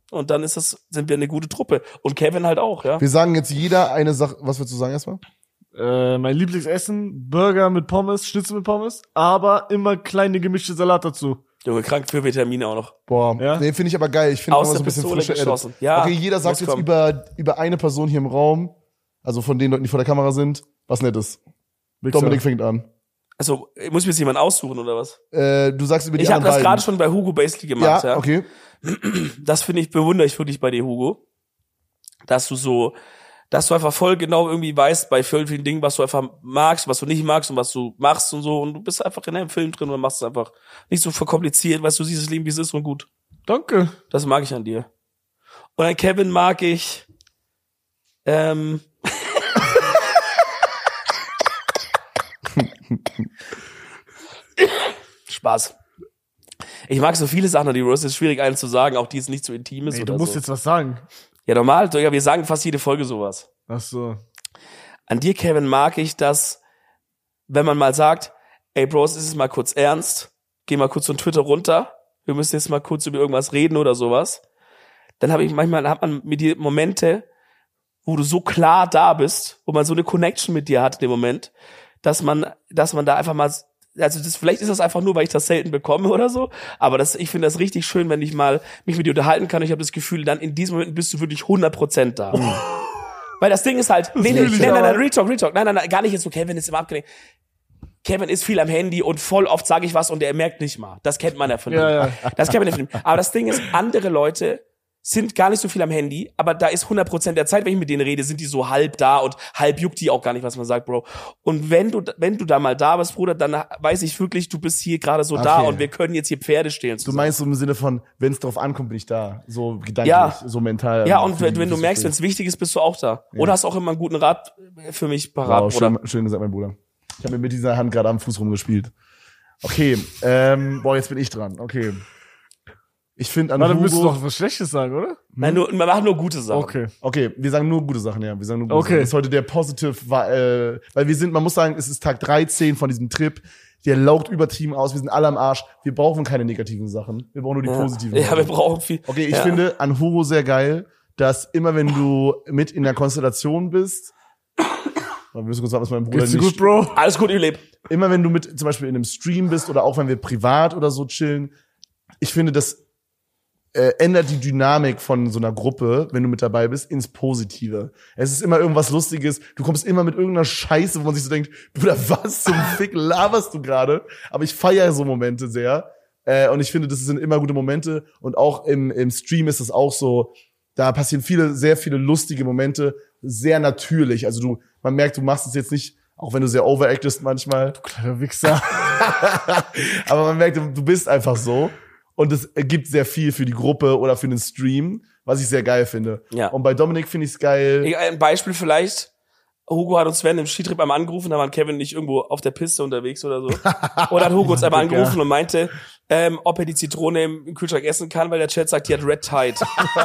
Und dann sind wir eine gute Truppe. Und Kevin halt auch, ja. Wir sagen jetzt jeder eine Sache. Was willst du sagen erstmal? Mein Lieblingsessen, Burger mit Pommes, Schnitzel mit Pommes, aber immer kleine gemischte Salat dazu. Junge, krank für Vitamine auch noch. Boah, Ja? nee, finde ich aber geil. Ich finde Aus immer der so ein bisschen Pistole frische geschossen. Erde. Ja, Okay, jeder sagt muss jetzt kommen. über eine Person hier im Raum, also von den Leuten, die vor der Kamera sind, was Nettes. Wichser. Dominik fängt an. Also, muss ich jetzt jemand aussuchen, oder was? Du sagst über die Ich habe anderen das gerade beiden. schon bei Hugo basically gemacht, ja. Okay. Das bewundere ich wirklich bei dir, Hugo. Dass du einfach voll genau irgendwie weißt bei vielen Dingen, was du einfach magst, was du nicht magst und was du machst und so. Und du bist einfach in einem Film drin und machst es einfach nicht so verkompliziert, weißt du, siehst das Leben, wie es ist und gut. Danke. Das mag ich an dir. Und an Kevin mag ich, Spaß. Ich mag so viele Sachen an die Rose, es ist schwierig, einen zu sagen, auch die es nicht so intim ist Ey, oder du musst so. jetzt was sagen. Ja, normal, Digga, wir sagen fast jede Folge sowas. Ach so. An dir, Kevin, mag ich, dass, wenn man mal sagt, ey, Bros, ist es mal kurz ernst, geh mal kurz von Twitter runter, wir müssen jetzt mal kurz über irgendwas reden oder sowas, dann hat man mit dir Momente, wo du so klar da bist, wo man so eine Connection mit dir hat in dem Moment, dass man da einfach mal, also vielleicht ist das einfach nur, weil ich das selten bekomme oder so, aber ich finde das richtig schön, wenn ich mal mich mit dir unterhalten kann und ich habe das Gefühl, dann in diesem Moment bist du wirklich 100% da. Weil das Ding ist halt, nein, Real Talk, nein, gar nicht jetzt so, Kevin ist immer abgelenkt. Kevin ist viel am Handy und voll oft sage ich was und er merkt nicht mal. Das kennt man ja von ihm. Ja. Das kennt man ja von ihm. Aber das Ding ist, andere Leute sind gar nicht so viel am Handy, aber da ist 100% der Zeit, wenn ich mit denen rede, sind die so halb da und halb juckt die auch gar nicht, was man sagt, Bro. Und wenn du da mal da bist, Bruder, dann weiß ich wirklich, du bist hier gerade so da und wir können jetzt hier Pferde stehlen Du zusammen. meinst so im Sinne von, wenn es drauf ankommt, bin ich da. So gedanklich, Ja. so mental. Ja, und Für die wenn du merkst, wenn Gespräche. es wichtig ist, bist du auch da. Oder hast auch immer einen guten Rat für mich parat, Wow, Bruder. schön gesagt, mein Bruder. Ich habe mir mit dieser Hand gerade am Fuß rumgespielt. Okay, jetzt bin ich dran. Okay. Ich finde an Na, dann Hugo... müsstest du doch was Schlechtes sagen, oder? Nein, wir machen nur gute Sachen. Okay. Okay, wir sagen nur gute Sachen, ja. Wir sagen nur gute Okay. Sachen. Das ist heute der Positive, weil man muss sagen, es ist Tag 13 von diesem Trip. Der laugt übertrieben aus. Wir sind alle am Arsch. Wir brauchen keine negativen Sachen. Wir brauchen nur die positiven. Ja, wir brauchen viel. Okay, ich finde an Hugo sehr geil, dass immer wenn du mit in der Konstellation bist, wir müssen kurz sagen, was mein Bruder Geht's dir nicht, gut, Bro? Alles gut, ihr Lebt. immer wenn du mit zum Beispiel in einem Stream bist oder auch wenn wir privat oder so chillen, ich finde, das ändert die Dynamik von so einer Gruppe, wenn du mit dabei bist, ins Positive. Es ist immer irgendwas Lustiges. Du kommst immer mit irgendeiner Scheiße, wo man sich so denkt, Bruder, was zum Fick laberst du gerade? Aber ich feiere so Momente sehr. Und ich finde, das sind immer gute Momente. Und auch im Stream ist es auch so, da passieren sehr viele lustige Momente, sehr natürlich. Also man merkt, du machst es jetzt nicht, auch wenn du sehr overactest manchmal. Kleiner Wichser. Aber man merkt, du bist einfach so. Und es ergibt sehr viel für die Gruppe oder für den Stream, was ich sehr geil finde. Ja. Und bei Dominik finde ich es geil. Ein Beispiel vielleicht. Hugo hat uns Sven im Skitrip einmal angerufen, da waren Kevin nicht irgendwo auf der Piste unterwegs oder so. Oder hat Hugo uns einmal angerufen und meinte, ob er die Zitrone im Kühlschrank essen kann, weil der Chat sagt, die hat Red Tide.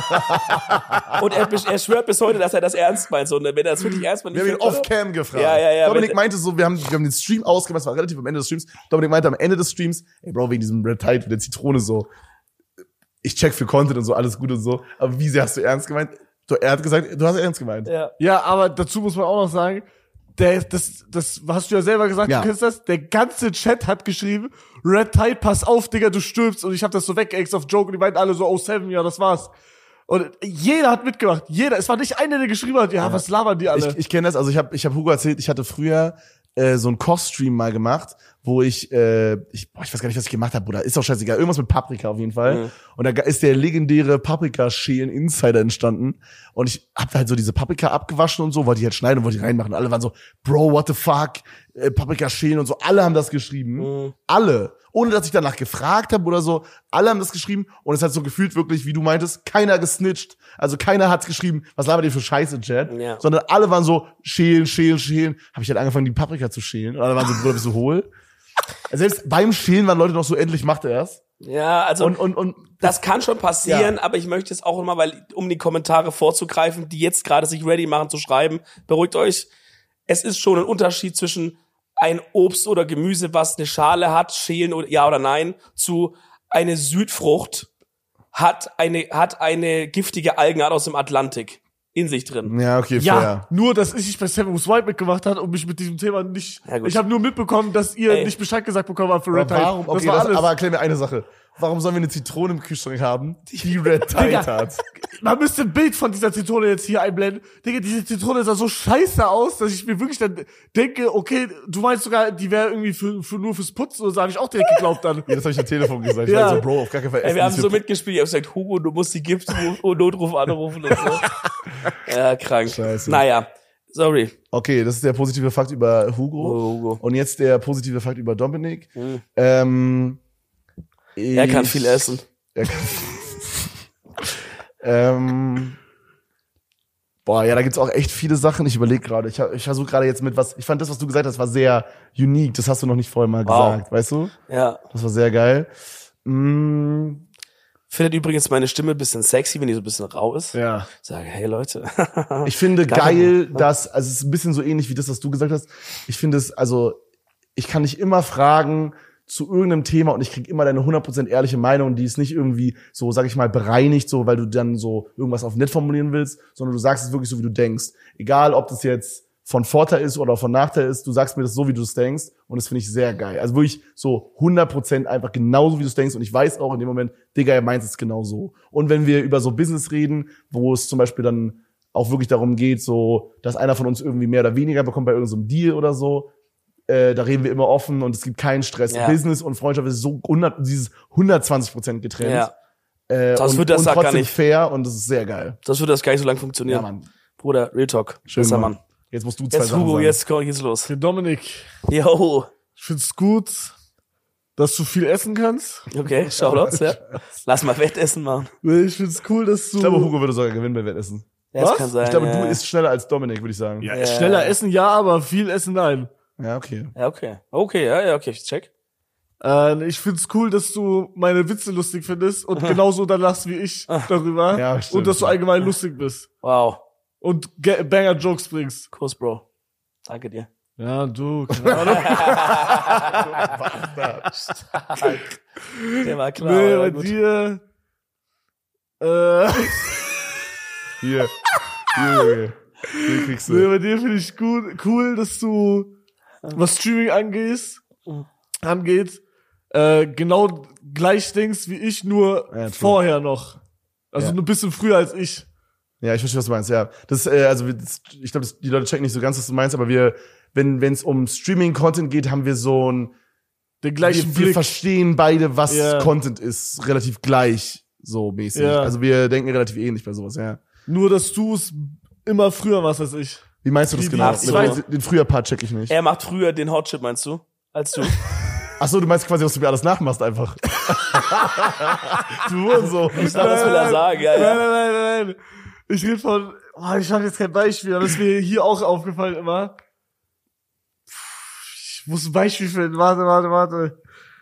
Und er schwört bis heute, dass er das ernst meint. So, und wenn er das wirklich ernst meint, Wir haben ihn off-cam gefragt. Ja. Dominik meinte so, wir haben den Stream ausgemacht, es war relativ am Ende des Streams. Dominik meinte am Ende des Streams, ey Bro, wegen diesem Red Tide und der Zitrone so, ich check für Content und so, alles gut und so. Aber wie sehr hast du ernst gemeint? Er hat gesagt, du hast ernst gemeint. Ja. Ja, aber dazu muss man auch noch sagen, das hast du ja selber gesagt, Ja. du kennst das, der ganze Chat hat geschrieben, Red Tide, pass auf, Digga, du stirbst. Und ich hab das so weggeext auf Joke und die meinten alle so, oh, 7, ja, das war's. Und jeder hat mitgemacht, es war nicht einer, der geschrieben hat, ja, was labern die alle? Ich kenne das, also ich hab Hugo erzählt, ich hatte früher so einen Kochstream mal gemacht, wo ich weiß gar nicht, was ich gemacht habe, Bruder, ist auch scheißegal, irgendwas mit Paprika auf jeden Fall. Mhm. Und da ist der legendäre Paprikaschälen-Insider entstanden und ich hab halt so diese Paprika abgewaschen und so, wollte ich halt schneiden und wollte die reinmachen. Alle waren so, Bro, what the fuck, Paprikaschälen und so, alle haben das geschrieben. Mhm. Alle. Ohne dass ich danach gefragt habe oder so. Alle haben das geschrieben und es hat so gefühlt wirklich, wie du meintest, keiner gesnitcht. Also keiner hat geschrieben, was labert ihr für Scheiße, Chat? Ja. Sondern alle waren so, schälen. Habe ich halt angefangen, die Paprika zu schälen. Und alle waren so, Bruder, bist du hohl? Selbst beim Schälen waren Leute noch so, endlich macht er es. Ja, also Und das kann schon passieren, aber ich möchte es auch immer, um die Kommentare vorzugreifen, die jetzt gerade sich ready machen zu schreiben, beruhigt euch. Es ist schon ein Unterschied zwischen ein Obst oder Gemüse, was eine Schale hat, schälen oder ja oder nein, zu eine Südfrucht, hat eine giftige Algenart aus dem Atlantik in sich drin. Ja, okay, Ja, fair. nur, dass ich nicht bei Seven Who's White mitgemacht hat und mich mit diesem Thema nicht. Ja, gut. Ich habe nur mitbekommen, dass ihr Ey. nicht Bescheid gesagt bekommen habt für Aber Red Tide. warum? Okay, war alles. aber erklär mir eine Sache. Warum sollen wir eine Zitrone im Kühlschrank haben, die Red Tide Digga. hat? Man müsste ein Bild von dieser Zitrone jetzt hier einblenden. Digga, diese Zitrone sah so scheiße aus, dass ich mir wirklich dann denke, okay, du meinst sogar, die wäre irgendwie nur fürs Putzen, oder so habe ich auch direkt geglaubt dann. Ja, das habe ich am Telefon gesagt. Ich Ja. war so, Bro, auf gar keinen Fall Ey, essen wir haben nicht so für- mitgespielt, ich hab gesagt, Hugo, du musst die Notruf anrufen und so. Ja, krank. Scheiße. Naja, sorry. Okay, das ist der positive Fakt über Hugo. Oh, Hugo. Und jetzt der positive Fakt über Dominik. Er kann viel essen. Er kann, boah, ja, da gibt's auch echt viele Sachen. Ich überlege gerade. Ich versuche gerade jetzt mit was. Ich fand das, was du gesagt hast, war sehr unique. Das hast du noch nicht vorher mal Wow. gesagt, weißt du? Ja. Das war sehr geil. Findet übrigens meine Stimme ein bisschen sexy, wenn die so ein bisschen rau ist. Ja. Ich sage, hey Leute. Ich finde Danke. geil, dass, also es ist ein bisschen so ähnlich wie das, was du gesagt hast. Ich finde es, also, ich kann dich immer fragen zu irgendeinem Thema und ich krieg immer deine 100% ehrliche Meinung, die ist nicht irgendwie so, sag ich mal, bereinigt, so, weil du dann so irgendwas auf nett formulieren willst, sondern du sagst es wirklich so, wie du denkst. Egal, ob das jetzt von Vorteil ist oder von Nachteil ist, du sagst mir das so, wie du es denkst und das finde ich sehr geil. Also wirklich so 100% einfach genauso, wie du es denkst und ich weiß auch in dem Moment, Digga, er meint es genau so. Und wenn wir über so Business reden, wo es zum Beispiel dann auch wirklich darum geht, so, dass einer von uns irgendwie mehr oder weniger bekommt bei irgendeinem Deal oder so, da reden wir immer offen und es gibt keinen Stress. Ja. Business und Freundschaft ist so dieses 120% getrennt. Ja. Und, wird das und auch gar trotzdem nicht. fair und das ist sehr geil. Das würde das gar nicht so lange Ja, funktionieren. Mann. Bruder, Real Talk. Schön, Besser, Mann. Mann. Jetzt musst du zwei Jetzt Sachen Hugo, sagen. jetzt geht's los. Für Dominik, Yo. ich find's gut, dass du viel essen kannst. Okay, Shoutouts, ja. Lass mal Wettessen machen. Ich find's cool, dass du. Ich glaube, Hugo würde sogar gewinnen bei Wettessen. Ja, das Was? kann sein. Ich glaube, ja. du isst schneller als Dominik, würde ich sagen. Ja, Ja. schneller essen ja, aber viel essen nein. Ja, okay. Ja, okay. Okay, ja, okay, ich check. Ich find's cool, dass du meine Witze lustig findest und genauso dann lachst wie ich darüber. Ja, stimmt. Und dass du allgemein lustig bist. Wow. Und Banger-Jokes bringst. Kuss, Bro. Danke dir. Ja, du, keine Ahnung. Der war klar. Nee, aber bei gut. dir. Hier. Hier kriegst Nee, du. bei dir finde ich cool, dass du, was Streaming angeht, genau gleich denkst wie ich, nur Ja, true. vorher noch. Also Ja. nur ein bisschen früher als ich. Ja, ich verstehe, was du meinst, ja. Das, also, ich glaube, die Leute checken nicht so ganz, was du meinst, aber wir, wenn es um Streaming-Content geht, haben wir so ein, Den gleichen wir Blick. verstehen beide, was Ja. Content ist, relativ gleich, so mäßig. Ja. Also wir denken relativ ähnlich bei sowas, ja. Nur, dass du es immer früher machst als ich. Wie meinst du das Die- genau? Ach so. Den früher Part check ich nicht. Er macht früher den Hotchip, meinst du? Als du? Ach so, du meinst quasi, dass du mir alles nachmachst einfach. Du und so. Das will er sagen, ja, ja. Nein. Ich rede von, ich habe jetzt kein Beispiel, aber das ist mir hier auch aufgefallen immer. Ich muss ein Beispiel finden. Warte.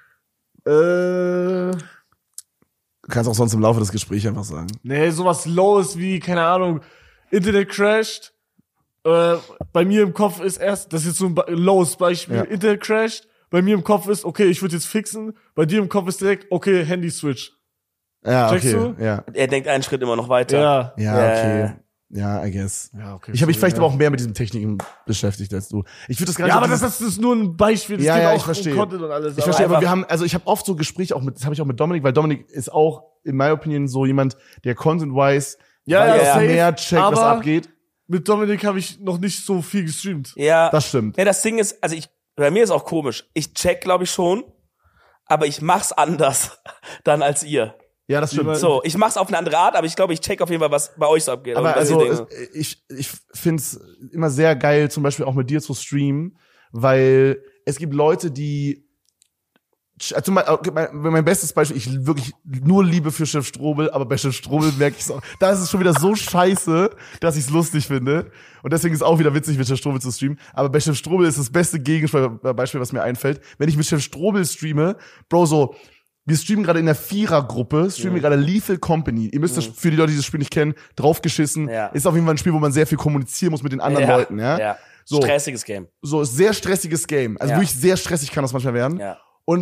Du kannst auch sonst im Laufe des Gesprächs einfach sagen. Nee, sowas Lowes wie, keine Ahnung, Internet crasht. Bei mir im Kopf ist erst, das ist jetzt so ein lowes Beispiel, Ja. Internet crasht. Bei mir im Kopf ist, okay, ich würde jetzt fixen. Bei dir im Kopf ist direkt, okay, Handy-Switch. Ja, Checkst okay. du? Ja. Er denkt einen Schritt immer noch weiter. Ja. Ja, okay. Ja, I guess. Ja, okay. Ich habe mich sorry, vielleicht aber auch mehr mit diesen Techniken beschäftigt als du. Ich würde das gar nicht. Ja, aber dieses- das ist nur ein Beispiel. Das Ja, geht ja, auch ich verstehe. um Content und alles. Ich verstehe, aber einfach- wir haben, also ich habe oft so Gespräche auch mit, das habe ich auch mit Dominik, weil Dominik ist auch, in my opinion, so jemand, der content-wise Ja, weitaus ja, safe, mehr checkt, was aber abgeht. mit Dominik habe ich noch nicht so viel gestreamt. Ja. Das stimmt. Ja, das Ding ist, also bei mir ist auch komisch. Ich check, glaube ich, schon, aber ich mach's anders dann als ihr. Ja, das stimmt. Wie So, ich mach's auf eine andere Art, aber ich glaube, ich check auf jeden Fall, was bei euch so abgeht. Aber und was also, ihr denkt. ich find's immer sehr geil, zum Beispiel auch mit dir zu streamen, weil es gibt Leute, die, also mein bestes Beispiel, ich wirklich nur Liebe für Chef Strobel, aber bei Chef Strobel merke ich es auch, da ist es schon wieder so scheiße, dass ich es lustig finde. Und deswegen ist es auch wieder witzig, mit Chef Strobel zu streamen. Aber bei Chef Strobel ist das beste Gegenbeispiel, was mir einfällt. Wenn ich mit Chef Strobel streame, Bro, so, wir streamen gerade in der Vierergruppe, streamen wir gerade Lethal Company. Ihr müsst das für die Leute, die das Spiel nicht kennen, draufgeschissen. Ja. Ist auf jeden Fall ein Spiel, wo man sehr viel kommunizieren muss mit den anderen Leuten, ja. Ja. So. Stressiges Game. So, sehr stressiges Game. Also Ja. wirklich sehr stressig kann das manchmal werden. Ja. Und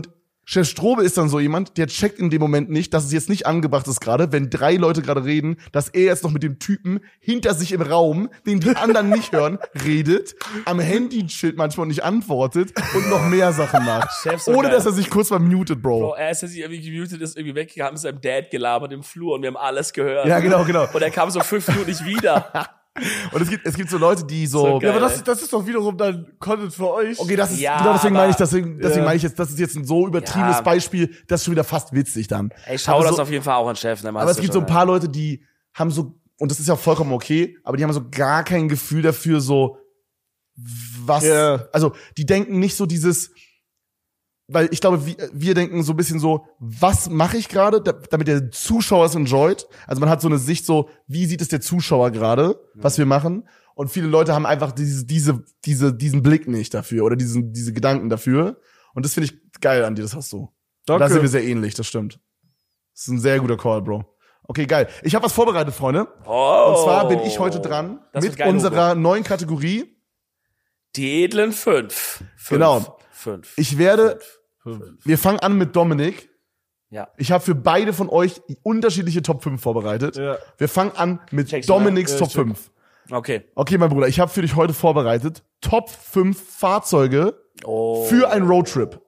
Chef Strobe ist dann so jemand, der checkt in dem Moment nicht, dass es jetzt nicht angebracht ist gerade, wenn 3 Leute gerade reden, dass er jetzt noch mit dem Typen hinter sich im Raum, den die anderen nicht hören, redet, am Handy chillt manchmal und nicht antwortet und noch mehr Sachen macht. Chef, so Ohne geil. dass er sich kurz mal mutet, Bro. Bro, er ist ja sich irgendwie gemutet, ist irgendwie weggegangen, mit seinem Dad gelabert im Flur und wir haben alles gehört. Ja, genau. Und er kam so 5 Minuten nicht wieder. Und es gibt so Leute, die so geil. Ja, aber das ist doch wiederum dann Content für euch. okay, das ist, Ja, genau deswegen aber- meine ich, deswegen meine ich jetzt, das ist jetzt ein so übertriebenes Ja. Beispiel, das ist schon wieder fast witzig dann. Ey, schau Aber das so, auf jeden Fall auch an Chef. Ne, aber es gibt so ein paar Leute, die haben so, und das ist ja vollkommen okay, aber die haben so gar kein Gefühl dafür, so, was, Ja. also, die denken nicht so dieses, weil ich glaube, wir denken so ein bisschen so, was mache ich gerade, damit der Zuschauer es enjoyt? Also man hat so eine Sicht so, wie sieht es der Zuschauer gerade, was wir machen? Und viele Leute haben einfach diesen Blick nicht dafür oder diese Gedanken dafür. Und das finde ich geil an dir, das hast du. Danke. Da sind wir sehr ähnlich, das stimmt. Das ist ein sehr guter Call, Bro. Okay, geil. Ich habe was vorbereitet, Freunde. Oh, Und zwar bin ich heute dran das wird mit geil, unserer neuen Kategorie. Die edlen 5. Genau. 5. Ich werde, wir fangen an mit Dominik. Ja. Ich habe für beide von euch unterschiedliche Top 5 vorbereitet. Ja. Wir fangen an mit Checkst du, Dominiks ne? Top Ja, check. 5. Okay. Okay, mein Bruder, ich habe für dich heute vorbereitet Top 5 Fahrzeuge Oh. für einen Roadtrip.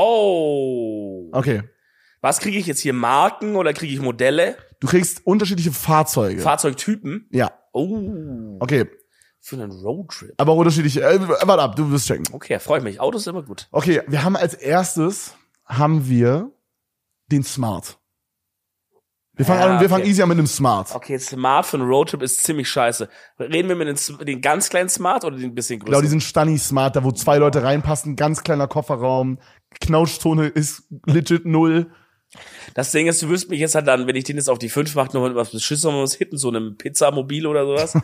Oh. Okay. Was kriege ich jetzt hier? Marken oder kriege ich Modelle? Du kriegst unterschiedliche Fahrzeuge. Fahrzeugtypen? Ja. Oh. Okay. Für einen Roadtrip. Aber auch unterschiedliche. Warte ab, du wirst checken. Okay, freue mich. Autos ist immer gut. Okay, wir haben als erstes den Smart. Wir fangen okay. easy an mit dem Smart. Okay, Smart für einen Roadtrip ist ziemlich scheiße. Reden wir mit den ganz kleinen Smart oder den bisschen größeren? Genau, diesen Stunny Smart, da wo 2 Leute reinpassen, ganz kleiner Kofferraum, Knautschzone ist legit 0. Das Ding ist, du wirst mich jetzt halt dann, wenn ich den jetzt auf die 5 mache, noch was beschissen, noch was hitten, so einem Pizzamobil oder sowas.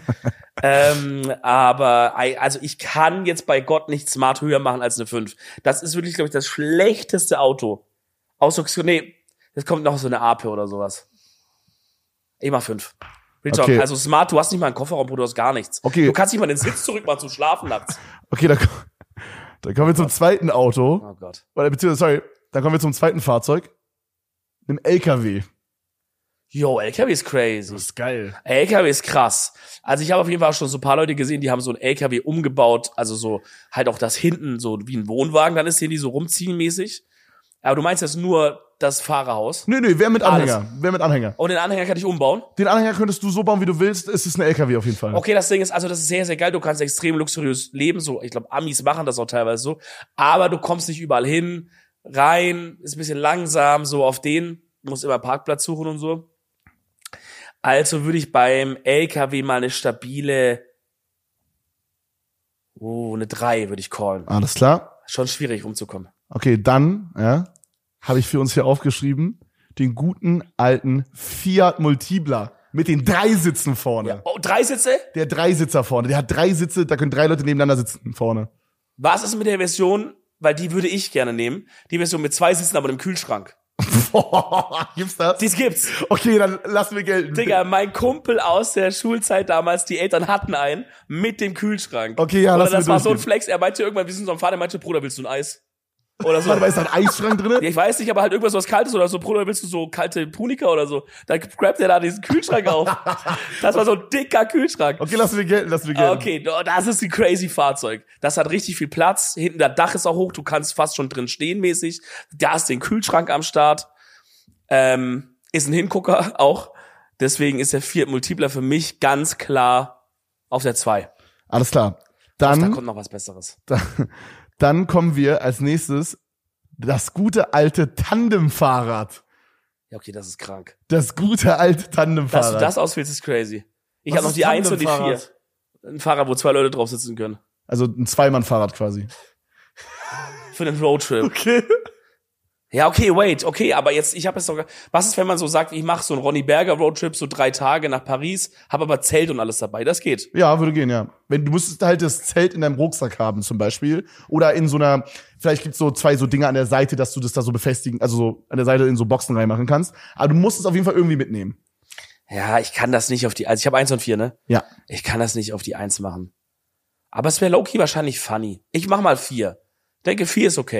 Aber, also ich kann jetzt bei Gott nicht Smart höher machen als eine 5. Das ist wirklich, glaube ich, das schlechteste Auto. Außer, nee, jetzt kommt noch so eine Ape oder sowas. Ich mach 5. Okay. Also Smart, du hast nicht mal einen Kofferraum, du hast gar nichts. Okay. Du kannst nicht mal den Sitz zurück machen zum Schlafen nachts. Okay, da kommen wir zum zweiten Auto. Oh Gott. Oder beziehungsweise, dann kommen wir zum zweiten Fahrzeug. Einem LKW. Yo, LKW ist crazy. Das ist geil. LKW ist krass. Also ich habe auf jeden Fall auch schon so ein paar Leute gesehen, die haben so ein LKW umgebaut, also so halt auch das hinten so wie ein Wohnwagen, dann ist hier die so rumziehen mäßig. Aber du meinst jetzt nur das Fahrerhaus. Nee, wer mit Alles. Anhänger? Wer mit Anhänger? Und den Anhänger kann ich umbauen. Den Anhänger könntest du so bauen, wie du willst. Es ist ein LKW auf jeden Fall. Okay, das Ding ist, also das ist sehr, sehr geil. Du kannst extrem luxuriös leben. So, ich glaube, Amis machen das auch teilweise so. Aber du kommst nicht überall hin, rein, ist ein bisschen langsam, so auf den. Du musst immer Parkplatz suchen und so. Also würde ich beim LKW mal eine stabile, eine 3 würde ich callen. Alles klar. Schon schwierig rumzukommen. Okay, dann, habe ich für uns hier aufgeschrieben, den guten alten Fiat Multipla mit den 3 Sitzen vorne. Ja. Oh, 3 Sitze? Der 3-Sitzer vorne. Der hat 3 Sitze, da können 3 Leute nebeneinander sitzen vorne. Was ist mit der Version, weil die würde ich gerne nehmen, die Version mit 2 Sitzen, aber im Kühlschrank? Gibt's das? Dies gibt's. Okay, dann lassen wir gelten. Digga, mein Kumpel aus der Schulzeit damals, die Eltern hatten einen mit dem Kühlschrank. Okay, ja, Oder lass mir das war so ein durchgehen. Flex, er meinte irgendwann, wir sind so am Fahren, er meinte, Bruder, willst du ein Eis? Oder so. Warte mal, ist da ein Eisschrank drin? Ja, ich weiß nicht, aber halt irgendwas was Kaltes oder so, Bruder, willst du so kalte Punika oder so? Dann grabt er da diesen Kühlschrank auf. Das war so ein dicker Kühlschrank. Okay, lassen wir gelten. Okay, das ist ein crazy Fahrzeug. Das hat richtig viel Platz. Hinten das Dach ist auch hoch, du kannst fast schon drin stehen mäßig. Da ist den Kühlschrank am Start. Ist ein Hingucker auch. Deswegen ist der Fiat Multipla für mich ganz klar auf der 2. Alles klar. Da Dann, kommt noch was Besseres. dann kommen wir als nächstes das gute alte Tandemfahrrad. Ja, okay, das ist krank. Das gute alte Dass Tandemfahrrad. du das auswählst, ist crazy. Ich Was habe noch ist die 1 und die 4. Tandemfahrrad? Ein Fahrrad, wo 2 Leute drauf sitzen können. Also ein Zweimann-Fahrrad quasi. Für einen Roadtrip. Okay. Ja, okay, wait, okay, aber jetzt, ich habe jetzt sogar, was ist, wenn man so sagt, ich mache so einen Ronny Berger Roadtrip, so 3 Tage nach Paris, habe aber Zelt und alles dabei, das geht. Ja, würde gehen, ja. Wenn du müsstest halt das Zelt in deinem Rucksack haben zum Beispiel oder in so einer, vielleicht gibt's so 2 so Dinge an der Seite, dass du das da so befestigen, also so an der Seite in so Boxen reinmachen kannst. Aber du musst es auf jeden Fall irgendwie mitnehmen. Ja, ich kann das nicht auf die, also ich habe 1 und 4, ne? Ja. Ich kann das nicht auf die 1 machen. Aber es wäre low-key wahrscheinlich funny. Ich mach mal 4. Denke, 4 ist okay.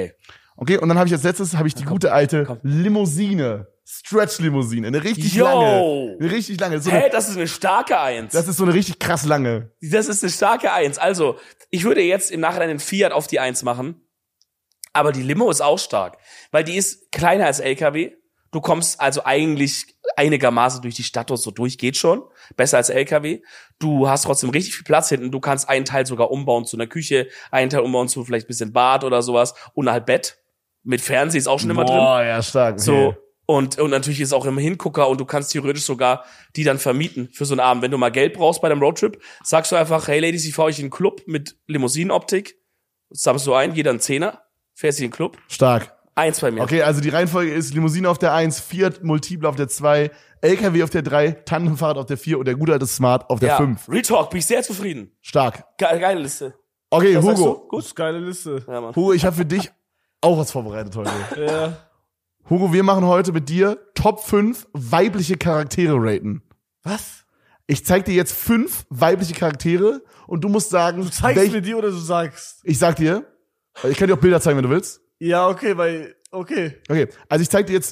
Okay, und dann habe ich als letztes die gute alte Limousine. Stretch-Limousine. Eine richtig lange. Eine richtig lange. Das ist eine starke 1. Das ist so eine richtig krass lange. Das ist eine starke 1. Also, ich würde jetzt im Nachhinein den Fiat auf die 1 machen. Aber die Limo ist auch stark. Weil die ist kleiner als LKW. Du kommst also eigentlich einigermaßen durch die Stadt so durch, geht schon. Besser als LKW. Du hast trotzdem richtig viel Platz hinten. Du kannst einen Teil sogar umbauen zu einer Küche, einen Teil umbauen zu vielleicht ein bisschen Bad oder sowas. Und halt Bett. Mit Fernseh ist auch schon immer drin. Boah, ja, stark. Okay. So. Und natürlich ist auch immer Hingucker und du kannst theoretisch sogar die dann vermieten für so einen Abend. Wenn du mal Geld brauchst bei deinem Roadtrip, sagst du einfach, hey Ladies, ich fahre euch in einen Club mit Limousinenoptik. Sammelst du ein, jeder einen Zehner, fährst du in den Club. Stark. 1 bei mir. Okay, also die Reihenfolge ist Limousine auf der 1, Fiat Multiple auf der 2, LKW auf der 3, Tandemfahrrad auf der 4 und der gute alte Smart auf der 5. Retalk, bin ich sehr zufrieden. Stark. Geile Liste. Okay, Was sagst Hugo. du? Gut. Geile Liste. Ja, Mann. Hugo, ich habe für dich auch was vorbereitet heute. Ja. Hugo, wir machen heute mit dir Top 5 weibliche Charaktere raten. Was? Ich zeig dir jetzt 5 weibliche Charaktere und du musst sagen, Du zeigst mir die oder du sagst? Ich sag dir, ich kann dir auch Bilder zeigen, wenn du willst. Ja, okay. Okay, also ich zeig dir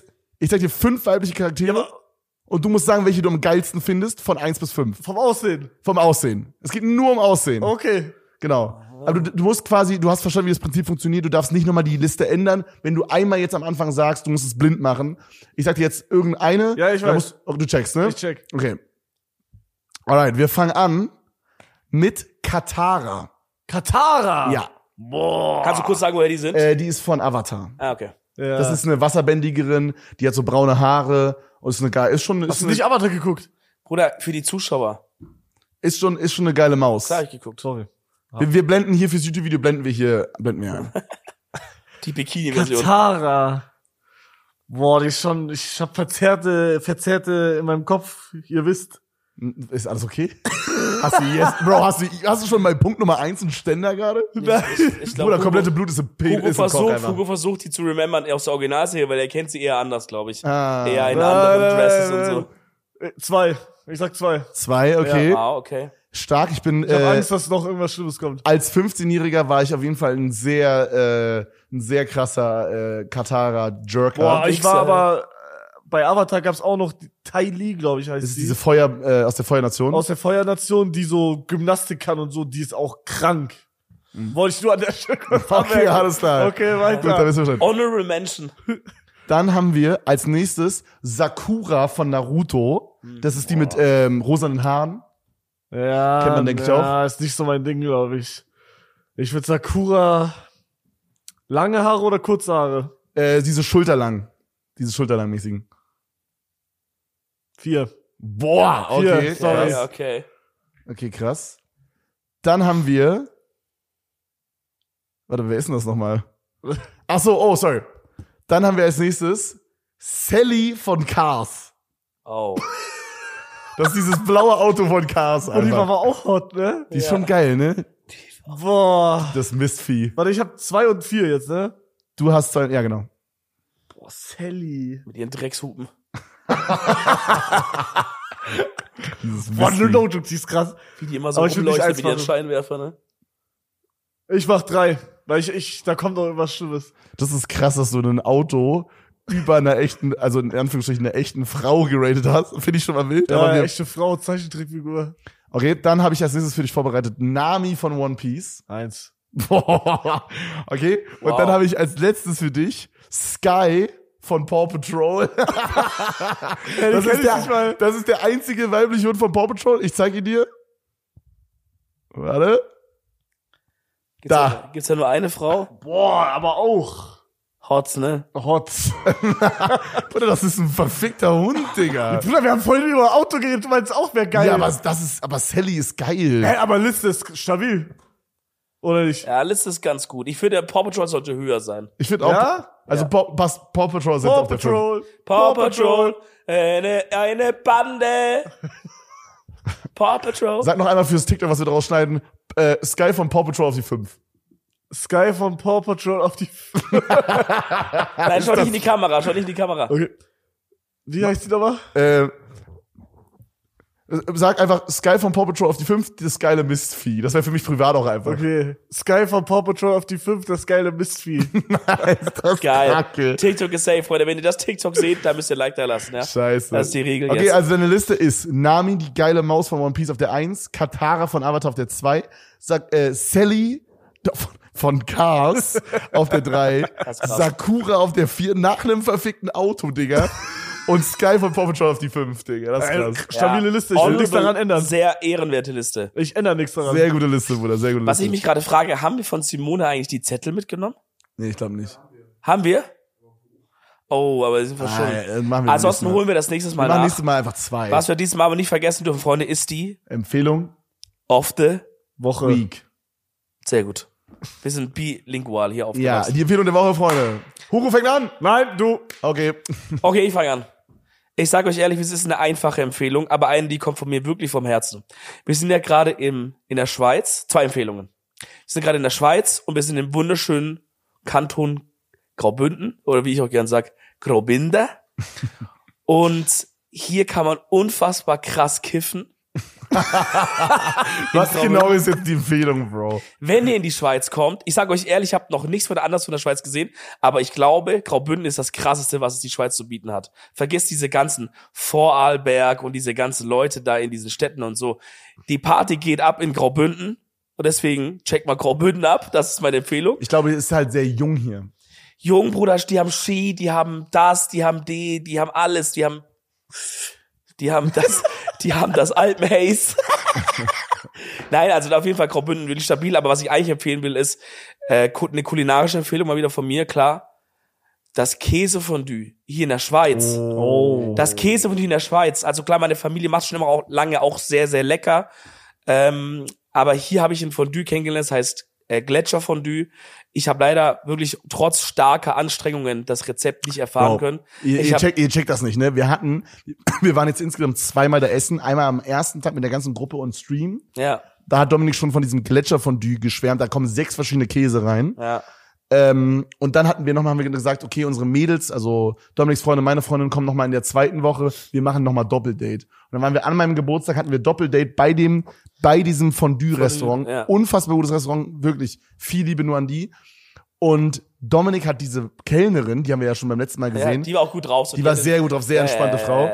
5 weibliche Charaktere Ja, und du musst sagen, welche du am geilsten findest von 1 bis 5. vom Aussehen. Vom Aussehen. Es geht nur um Aussehen. Okay. Genau. Aber du musst quasi, du hast verstanden, wie das Prinzip funktioniert, du darfst nicht nochmal die Liste ändern. Wenn du einmal jetzt am Anfang sagst, du musst es blind machen. Ich sag dir jetzt irgendeine. Ja, ich weiß. Du checkst, ne? Ich check. Okay. Alright, wir fangen an mit Katara. Katara. Ja. Boah. Kannst du kurz sagen, woher die sind? Die ist von Avatar. Okay. Ja. Das ist eine Wasserbändigerin, die hat so braune Haare und ist eine geile, Hast du nicht Avatar geguckt? Bruder, für die Zuschauer. ist schon eine geile Maus. Klar, ich geguckt. Sorry. Wir blenden hier fürs YouTube-Video, blenden wir ein. Die Bikini-Version. Katara. Boah, die ist schon, ich hab Verzerrte in meinem Kopf, ihr wisst. Ist alles okay? Hast du schon bei Punkt Nummer 1 einen Ständer gerade? Ich glaub, Bruder, komplette Blut ist im Hugo versucht, die zu remembern aus der Originalserie, weil er kennt sie eher anders, glaube ich. Ah. Eher in anderen Dresses und so. 2. Ich sag 2. 2, okay. Ah, okay. Stark, ich Ich hab Angst, dass noch irgendwas Schlimmes kommt. als 15-Jähriger war ich auf jeden Fall ein sehr krasser Katara-Jerker. Boah, ich war Wichser. aber, bei Avatar gab's auch noch die Tai Li, glaube ich, heißt Das ist die. diese Feuer, aus der Feuernation. Aus der Feuernation, die so Gymnastik kann und so, die ist auch krank. Wollte ich nur an der Stelle kurz Okay, anmerken. alles klar. Okay, Gut, dann weiter. wissen wir schon. Honorable Mention. Dann haben wir als nächstes Sakura von Naruto. Das ist die mit rosanen Haaren. Ja, Kennt man, denke ich, ja, ist nicht so mein Ding, glaube ich. Ich würde Sakura lange Haare oder kurze Haare? Diese schulterlangmäßigen. 4. Boah, okay. Hier, sorry. Ja, okay. Okay, krass. Dann haben wir. Warte, wer ist denn das nochmal? Ach so, oh, sorry. Dann haben wir als nächstes Sally von Cars. Oh. Das ist dieses blaue Auto von Cars. Und die war Einfach. aber auch hot, ne? Die ist schon geil, ne? Boah. Das Mistvieh. Warte, ich hab 2 und 4 jetzt, ne? Du hast 2, ja genau. Boah, Sally. Mit ihren Dreckshupen. Dieses Boah, Mistvieh. no joke, die ist krass. Wie die immer so Aber ich will nicht rumleuchten mit ihren eins Scheinwerfer, ne? Ich mach 3. Weil da kommt noch irgendwas Schlimmes. Das ist krass, dass du ein Auto über einer echten, also in Anführungsstrichen einer echten Frau geratet hast. Finde ich schon mal wild. Ja, aber wir, echte Frau, Zeichentrickfigur. okay, dann habe ich als nächstes für dich vorbereitet Nami von One Piece. 1. Okay, und Wow. dann habe ich als letztes für dich Sky von Paw Patrol. Das ist der einzige weibliche Hund von Paw Patrol. Ich zeige ihn dir. Warte. Da. Gibt's da nur eine Frau? Boah, aber auch. Hotz, ne? Hot. Bruder, das ist ein verfickter Hund, Digga. Bruder, wir haben vorhin über Auto geredet, du meinst auch, wäre geil. Ja, aber Sally ist geil. Hä, aber Liste ist stabil. Oder nicht? Ja, Liste ist ganz gut. Ich finde, Paw Patrol sollte höher sein. Ich finde auch, Ja? also Paw Patrol sind Paw auf der 5. Patrol. Paw Patrol, eine Bande. Paw Patrol. Sag noch einmal fürs TikTok, was wir draus schneiden. Sky von Paw Patrol auf die 5. Sky von Paw Patrol auf die... Nein, schau nicht in die Kamera, schau nicht in die Kamera. Okay. Wie heißt die nochmal? Sag einfach Sky von Paw Patrol auf die 5, das geile Mistvieh. Das wäre für mich privat auch einfach. Okay. Sky von Paw Patrol auf die 5, das geile Mistvieh. Das Geil. Kacke. TikTok ist safe, Freunde. Wenn ihr das TikTok seht, dann müsst ihr Like da lassen, ja? Scheiße. Das ist die Regel Okay, jetzt. also deine Liste ist Nami, die geile Maus von One Piece auf der 1, Katara von Avatar auf der 2, Sally von Cars auf der 3, Das ist krass. Sakura auf der 4, nach einem verfickten Auto, Digga. Und Sky von Paw Patrol auf die 5, Digga. Das ist krass. Stabile Liste, ich will nichts daran ändern. Sehr ehrenwerte Liste. Ich ändere nichts daran. Sehr gute Liste, Bruder, sehr gute Was Liste. ich mich gerade frage, haben wir von Simone eigentlich die Zettel mitgenommen? Nee, ich glaube nicht. Haben wir? Oh, aber sind wir Ah, schon. ja, machen wir Ansonsten nächstes Mal. holen wir das nächstes Mal Wir machen nach. nächstes Mal einfach 2. Was wir dieses Mal aber nicht vergessen dürfen, Freunde, ist die Empfehlung? of the Woche. Week. Sehr gut. Wir sind bilingual hier Ja, aufgepasst. die Empfehlung der Woche, Freunde. Hugo fängt an. Nein, du. Okay. Okay, ich fange an. Ich sage euch ehrlich, es ist eine einfache Empfehlung, aber eine, die kommt von mir wirklich vom Herzen. Wir sind ja gerade in der Schweiz. 2 Empfehlungen. Wir sind gerade in der Schweiz und wir sind im wunderschönen Kanton Graubünden, oder wie ich auch gern sag, Graubinde. Und hier kann man unfassbar krass kiffen. Was genau ist jetzt die Empfehlung, Bro? Wenn ihr in die Schweiz kommt, ich sage euch ehrlich, ich habe noch nichts anderes von der Schweiz gesehen, aber ich glaube, Graubünden ist das Krasseste, was es die Schweiz zu bieten hat. Vergesst diese ganzen Vorarlberg und diese ganzen Leute da in diesen Städten und so. Die Party geht ab in Graubünden und deswegen checkt mal Graubünden ab, das ist meine Empfehlung. Ich glaube, es ist halt sehr jung hier. Jungen, Bruder, die haben Ski, die haben das, die haben die haben alles, die haben das Alpenhaze. Nein, also auf jeden Fall Graubünden wirklich stabil, aber was ich eigentlich empfehlen will, ist eine kulinarische Empfehlung mal wieder von mir, klar. Das Käsefondue hier in der Schweiz. Oh. Das Käsefondue in der Schweiz. Also klar, meine Familie macht schon immer auch lange auch sehr, sehr lecker. Aber hier habe ich ein Fondue kennengelernt, das heißt Gletscherfondue. Ich habe leider wirklich trotz starker Anstrengungen das Rezept nicht erfahren können. Ihr checkt das nicht, ne? Wir waren jetzt insgesamt 2-mal da essen. Einmal am ersten Tag mit der ganzen Gruppe und Stream. Ja, Da hat Dominik schon von diesem Gletscherfondue geschwärmt. Da kommen 6 verschiedene Käse rein. ja. Und dann haben wir gesagt, okay, unsere Mädels, also Dominiks Freundin, meine Freundin, kommen nochmal in der 2. Woche. Wir machen nochmal Doppeldate. Und dann waren wir an meinem Geburtstag, hatten wir Doppeldate bei diesem Fondue-Restaurant. Ja. Unfassbar gutes Restaurant, wirklich. Viel Liebe nur an die. Und Dominik hat diese Kellnerin, die haben wir ja schon beim letzten Mal Ja, gesehen. die war auch gut drauf. So Die war sehr gut drauf, sehr entspannte Frau.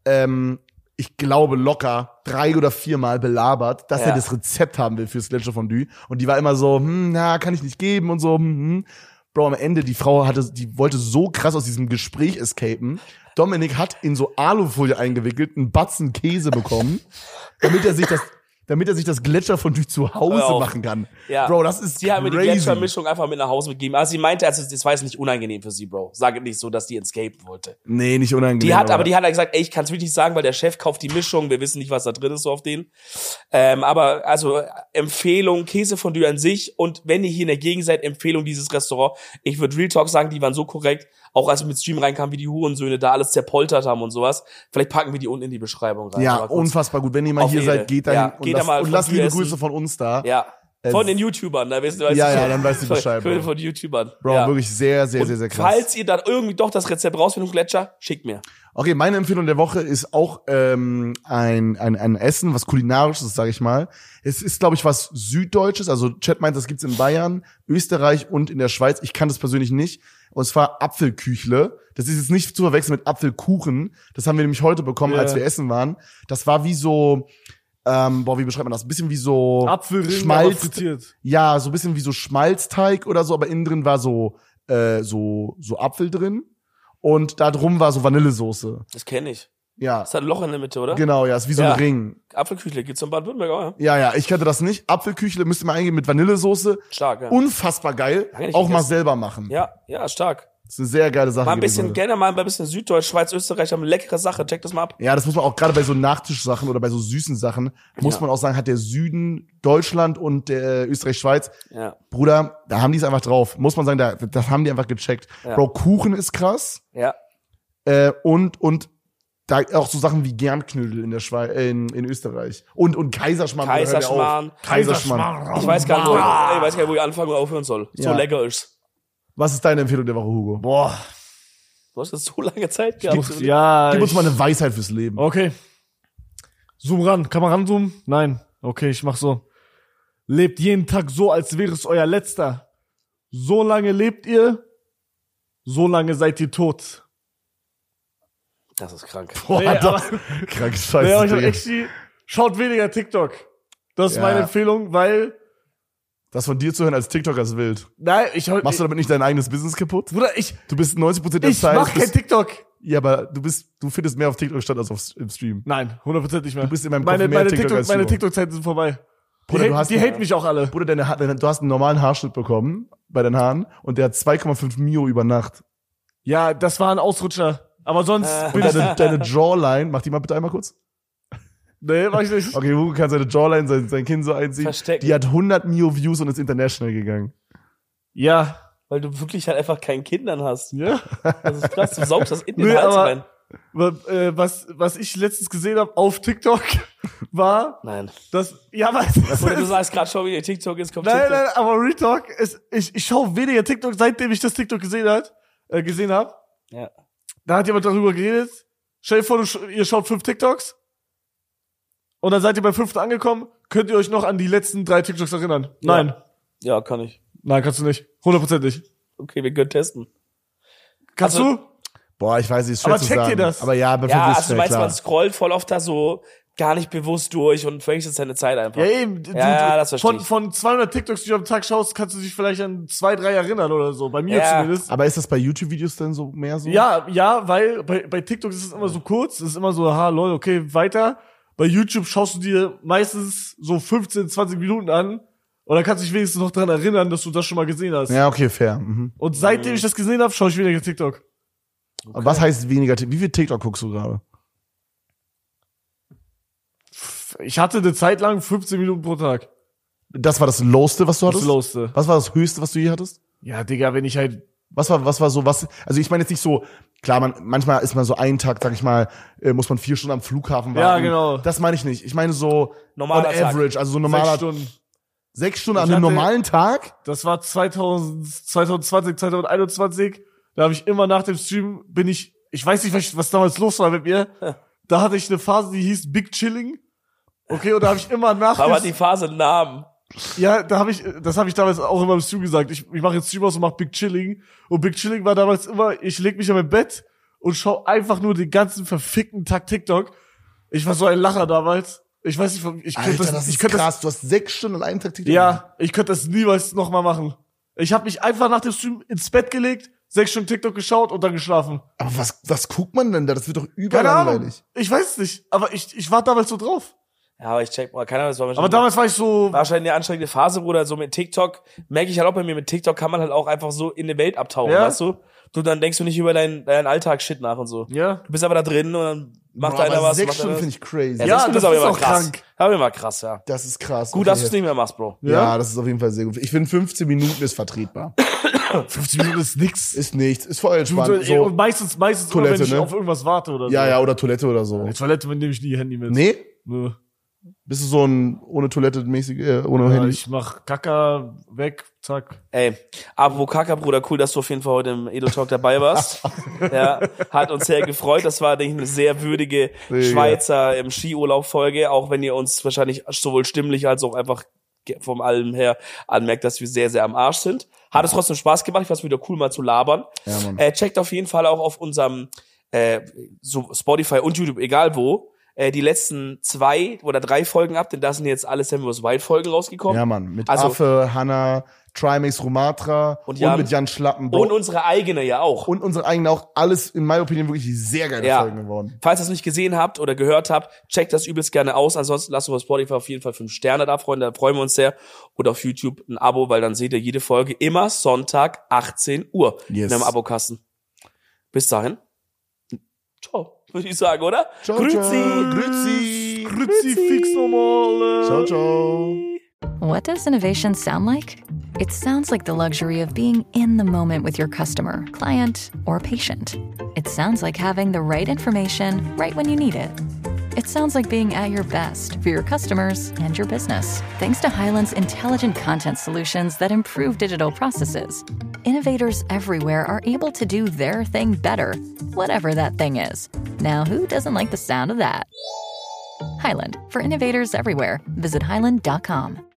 Ich glaube locker 3 oder 4 Mal belabert, dass Ja. er das Rezept haben will fürs Gletscherfondue. Und die war immer so, kann ich nicht geben und so. Bro, am Ende, die Frau die wollte so krass aus diesem Gespräch escapen. Dominik hat in so Alufolie eingewickelt einen Batzen Käse bekommen, damit er sich das Gletscherfondue zu Hör Hause auf. machen kann. Ja. Bro, das ist Sie haben mir die crazy. Gletschermischung einfach mit nach Hause gegeben. Also sie meinte, das war jetzt nicht unangenehm für sie, Bro. Sage nicht so, dass die escapen wollte. Nee, nicht unangenehm. Die hat gesagt, ey, ich kann es wirklich nicht sagen, weil der Chef kauft die Mischung, wir wissen nicht, was da drin ist so auf den. Aber also Empfehlung, Käsefondue an sich und wenn ihr hier in der Gegend seid, Empfehlung dieses Restaurant. Ich würde Real Talk sagen, die waren so korrekt, auch als wir mit Stream reinkamen, wie die Hurensöhne da alles zerpoltert haben und sowas. Vielleicht packen wir die unten in die Beschreibung rein. Ja, Aber kurz. unfassbar gut. Wenn ihr mal Auf hier jeden. seid, geht dahin Ja, und, geht da mal lasst Fondue liebe essen. Grüße von uns da. Ja. Von den YouTubern, da weißt du, Ja, dann weißt du Bescheid, Bro. Von YouTubern. Bro, ja. wirklich sehr, sehr, Und sehr, sehr krass. falls ihr dann irgendwie doch das Rezept rausfindet, Gletscher, schickt mir. Okay, meine Empfehlung der Woche ist auch ein Essen, was kulinarisches, sage ich mal. Es ist, glaube ich, was Süddeutsches. Also Chat meint, das gibt's in Bayern, Österreich und in der Schweiz. Ich kann das persönlich nicht. Und zwar Apfelküchle. Das ist jetzt nicht zu verwechseln mit Apfelkuchen. Das haben wir nämlich heute bekommen, als wir essen waren. Das war wie so, wie beschreibt man das? Ein bisschen wie so Apfelring, aber Schmalz. frittiert. Ja, so ein bisschen wie so Schmalzteig oder so, aber innen drin war so Apfel drin. Und da drum war so Vanillesoße. Das kenne ich. Ja, Das hat ein Loch in der Mitte, oder? genau, ja, ist wie so Ja. ein Ring. Apfelküchle gibt's in Baden-Württemberg auch, ja. Ja, ich kannte das nicht. Apfelküchle müsst ihr mal eingeben mit Vanillesoße. Stark, ja. Unfassbar geil. Lange nicht Auch mal gegessen. selber machen. Ja, stark. Das ist eine sehr geile Sache. Mal ein bisschen, gewesen. gerne mal ein bisschen Süddeutsch, Schweiz, Österreich haben eine leckere Sache. Check das mal ab. Ja, das muss man auch gerade bei so Nachtischsachen oder bei so süßen Sachen, muss man auch sagen, hat der Süden Deutschland und der Österreich-Schweiz, Ja. Bruder, da haben die es einfach drauf. Muss man sagen, das haben die einfach gecheckt. Ja. Bro, Kuchen ist krass. Ja. Und da auch so Sachen wie Germknödel in der Schweiz, in Österreich. Und Kaiserschmarrn. Bruder, hör mir auf. Kaiserschmarrn. Kaiserschmarrn. Ich weiß gar nicht, wo ich anfangen oder aufhören soll. So Ja. lecker ist. Was ist deine Empfehlung der Woche, Hugo? Boah. Du hast jetzt so lange Zeit gehabt. Ja. Gib uns mal eine Weisheit fürs Leben. Okay. Zoom ran. Kann man ranzoomen? Nein. Okay, ich mach so. Lebt jeden Tag so, als wäre es euer letzter. So lange lebt ihr, so lange seid ihr tot. Das ist krank. Boah, Nee, das krank Scheiße. Ja, ich hab Digga. echt schaut weniger TikTok. Das ist Ja. meine Empfehlung, weil, Das von dir zu hören als TikToker ist wild. nein, Machst du damit nicht dein eigenes Business kaputt? Bruder, Du bist 90% der ich Zeit. mach kein TikTok. Ja, aber du findest mehr auf TikTok statt als im Stream. Nein, 100% nicht mehr. Du bist in meinem Kopf mehr meine TikTok als meine du. TikTok-Zeiten sind vorbei. Bruder, du hast- die haten mich auch alle. Bruder, du hast einen normalen Haarschnitt bekommen bei deinen Haaren und der hat 2,5 Mio über Nacht. Ja, das war ein Ausrutscher. Aber sonst bin Und ich, deine Jawline, mach die mal bitte einmal kurz. nee, mach ich nicht. Okay, Hugo kann seine Jawline, sein Kinn so einziehen. Verstecken. Die hat 100 Mio Views und ist international gegangen. Ja. Weil du wirklich halt einfach keinen Kindern hast. Ja. Das ist krass, du saugst das in den Nee, Hals aber- rein. Was ich letztens gesehen habe auf TikTok war, Nein. dass, ja, Oder du sagst gerade schon, wie TikTok ist, kommt nein, TikTok. nein, aber Retalk ist, ich schaue weniger TikTok, seitdem ich das TikTok gesehen habe. Ja. Da hat jemand darüber geredet. Stell dir vor, ihr schaut 5 TikToks. Und dann seid ihr beim 5. angekommen. Könnt ihr euch noch an die letzten 3 TikToks erinnern? Nein. Ja, kann ich. Nein, kannst du nicht. 100% nicht. Okay, wir können testen. Kannst Also- du? Boah, ich weiß nicht, ist schwer Aber zu checkt sagen. ihr das? Aber ja, bei Ja, 5 ist also du schnell, meinst, klar. man scrollt voll oft da so gar nicht bewusst durch und verrichtest deine Zeit einfach. Ja, eben. Ja, das verstehe ich. Von 200 TikToks, die du am Tag schaust, kannst du dich vielleicht an 2, 3 erinnern oder so. Bei mir Ja. zumindest. Aber ist das bei YouTube-Videos dann so mehr so? Ja, weil bei TikTok ist es immer so kurz, es ist immer so, lol, okay, weiter. Bei YouTube schaust du dir meistens so 15, 20 Minuten an und dann kannst du dich wenigstens noch dran erinnern, dass du das schon mal gesehen hast. Ja, okay, fair. Mhm. Und seitdem ich das gesehen habe, schaue ich weniger TikTok. Aber was heißt weniger? Wie viel TikTok guckst du gerade? Ich hatte eine Zeit lang 15 Minuten pro Tag. Das war das Lowste, was du Das hattest? Lowste. Was war das Höchste, was du je hattest? Ja, Digga, wenn ich halt, Was war so, also ich meine jetzt nicht so, klar, manchmal ist man so einen Tag, sag ich mal, muss man 4 Stunden am Flughafen warten. Ja, genau. Das meine ich nicht. Ich meine so, Normaler on Tag. average, also so 6 normaler, Stunden. 6 Stunden Ich an einem hatte- normalen Tag? Das war 2020, 2021. Da habe ich immer nach dem Stream ich weiß nicht, was damals los war mit mir. Da hatte ich eine Phase, die hieß Big Chilling. Okay, und da habe ich immer nach Aber dem, die Phase Namen. ja, das habe ich damals auch immer im Stream gesagt. Ich mache jetzt Stream aus und mach Big Chilling. Und Big Chilling war damals immer, ich leg mich an mein Bett und schau einfach nur den ganzen verfickten Tag TikTok. Ich war so ein Lacher damals. Ich weiß nicht, ich könnte Alter, das ist krass. Du hast 6 Stunden an einem Tag TikTok. ja, ich könnte das niemals nochmal machen. Ich habe mich einfach nach dem Stream ins Bett gelegt, 6 Stunden TikTok geschaut und dann geschlafen. Aber was guckt man denn da? Das wird doch Keine überlangweilig. Ahnung. Ich weiß es nicht, aber ich war damals so drauf. Ja, aber ich check mal, keine Ahnung, das war Aber wahrscheinlich, damals war ich so, wahrscheinlich eine anstrengende Phase, Bruder. So mit TikTok merke ich halt auch bei mir, mit TikTok kann man halt auch einfach so in die Welt abtauchen, Ja. weißt du? Dann denkst du nicht über deinen Alltag-Shit nach und so. ja. Du bist aber da drin und dann macht Boah, einer aber was. 6 macht Stunden einer finde ich crazy. was. Ja, Ja, das aber ist immer auch krass. krank. Aber immer krass, ja. Das ist krass. Gut, Okay, dass du es nicht mehr machst, Bro. Ja, das ist auf jeden Fall sehr gut. Ich finde 15 Minuten ist vertretbar. 50 Minuten ist nix. Ist nichts, ist voll entspannt. Und So, meistens Toilette, immer, wenn ich ne? auf irgendwas warte oder so. ja, oder Toilette oder so. Die Toilette nehme ich nie Handy mit. Nee? Nö. Bist du so ein ohne Toilette mäßig, ohne Ja, Handy? ich mach Kaka weg, zack. Ey, apropos Kaka, Bruder, cool, dass du auf jeden Fall heute im Edo-Talk dabei warst. Ja, hat uns sehr gefreut. Das war, denke ich, eine sehr würdige Schweizer Skiurlaub-Folge, auch wenn ihr uns wahrscheinlich sowohl stimmlich als auch einfach vom allem her anmerkt, dass wir sehr, sehr am Arsch sind. Hat es trotzdem Spaß gemacht. Ich fand es wieder cool, mal zu labern. Ja, Mann. Checkt auf jeden Fall auch auf unserem so Spotify und YouTube, egal wo, die letzten 2 oder 3 Folgen ab, denn da sind jetzt alle Sam vs. Wild Folgen rausgekommen. Ja, Mann. Mit Also- Affe, Hanna, Trimax, Rumatra Und Jan. mit Jan Schlappen. Und unsere eigene ja auch. Und unsere eigenen auch. Alles, in meiner Opinion, wirklich sehr geile Ja. Folgen geworden. Falls ihr es nicht gesehen habt oder gehört habt, checkt das übelst gerne aus. Ansonsten lasst uns auf Spotify auf jeden Fall 5 Sterne da, Freunde. Da freuen wir uns sehr. Oder auf YouTube ein Abo, weil dann seht ihr jede Folge immer Sonntag 18 Uhr Yes. in einem Abokasten. Bis dahin. Ciao, würde ich sagen, oder? Ciao, Grüezi. ciao. Grüezi. Grüezi, fix nochmal. Ciao, ciao. What does innovation sound like? It sounds like the luxury of being in the moment with your customer, client, or patient. It sounds like having the right information right when you need it. It sounds like being at your best for your customers and your business. Thanks to Highland's intelligent content solutions that improve digital processes, innovators everywhere are able to do their thing better, whatever that thing is. Now, who doesn't like the sound of that? Highland, for innovators everywhere. Visit highland.com.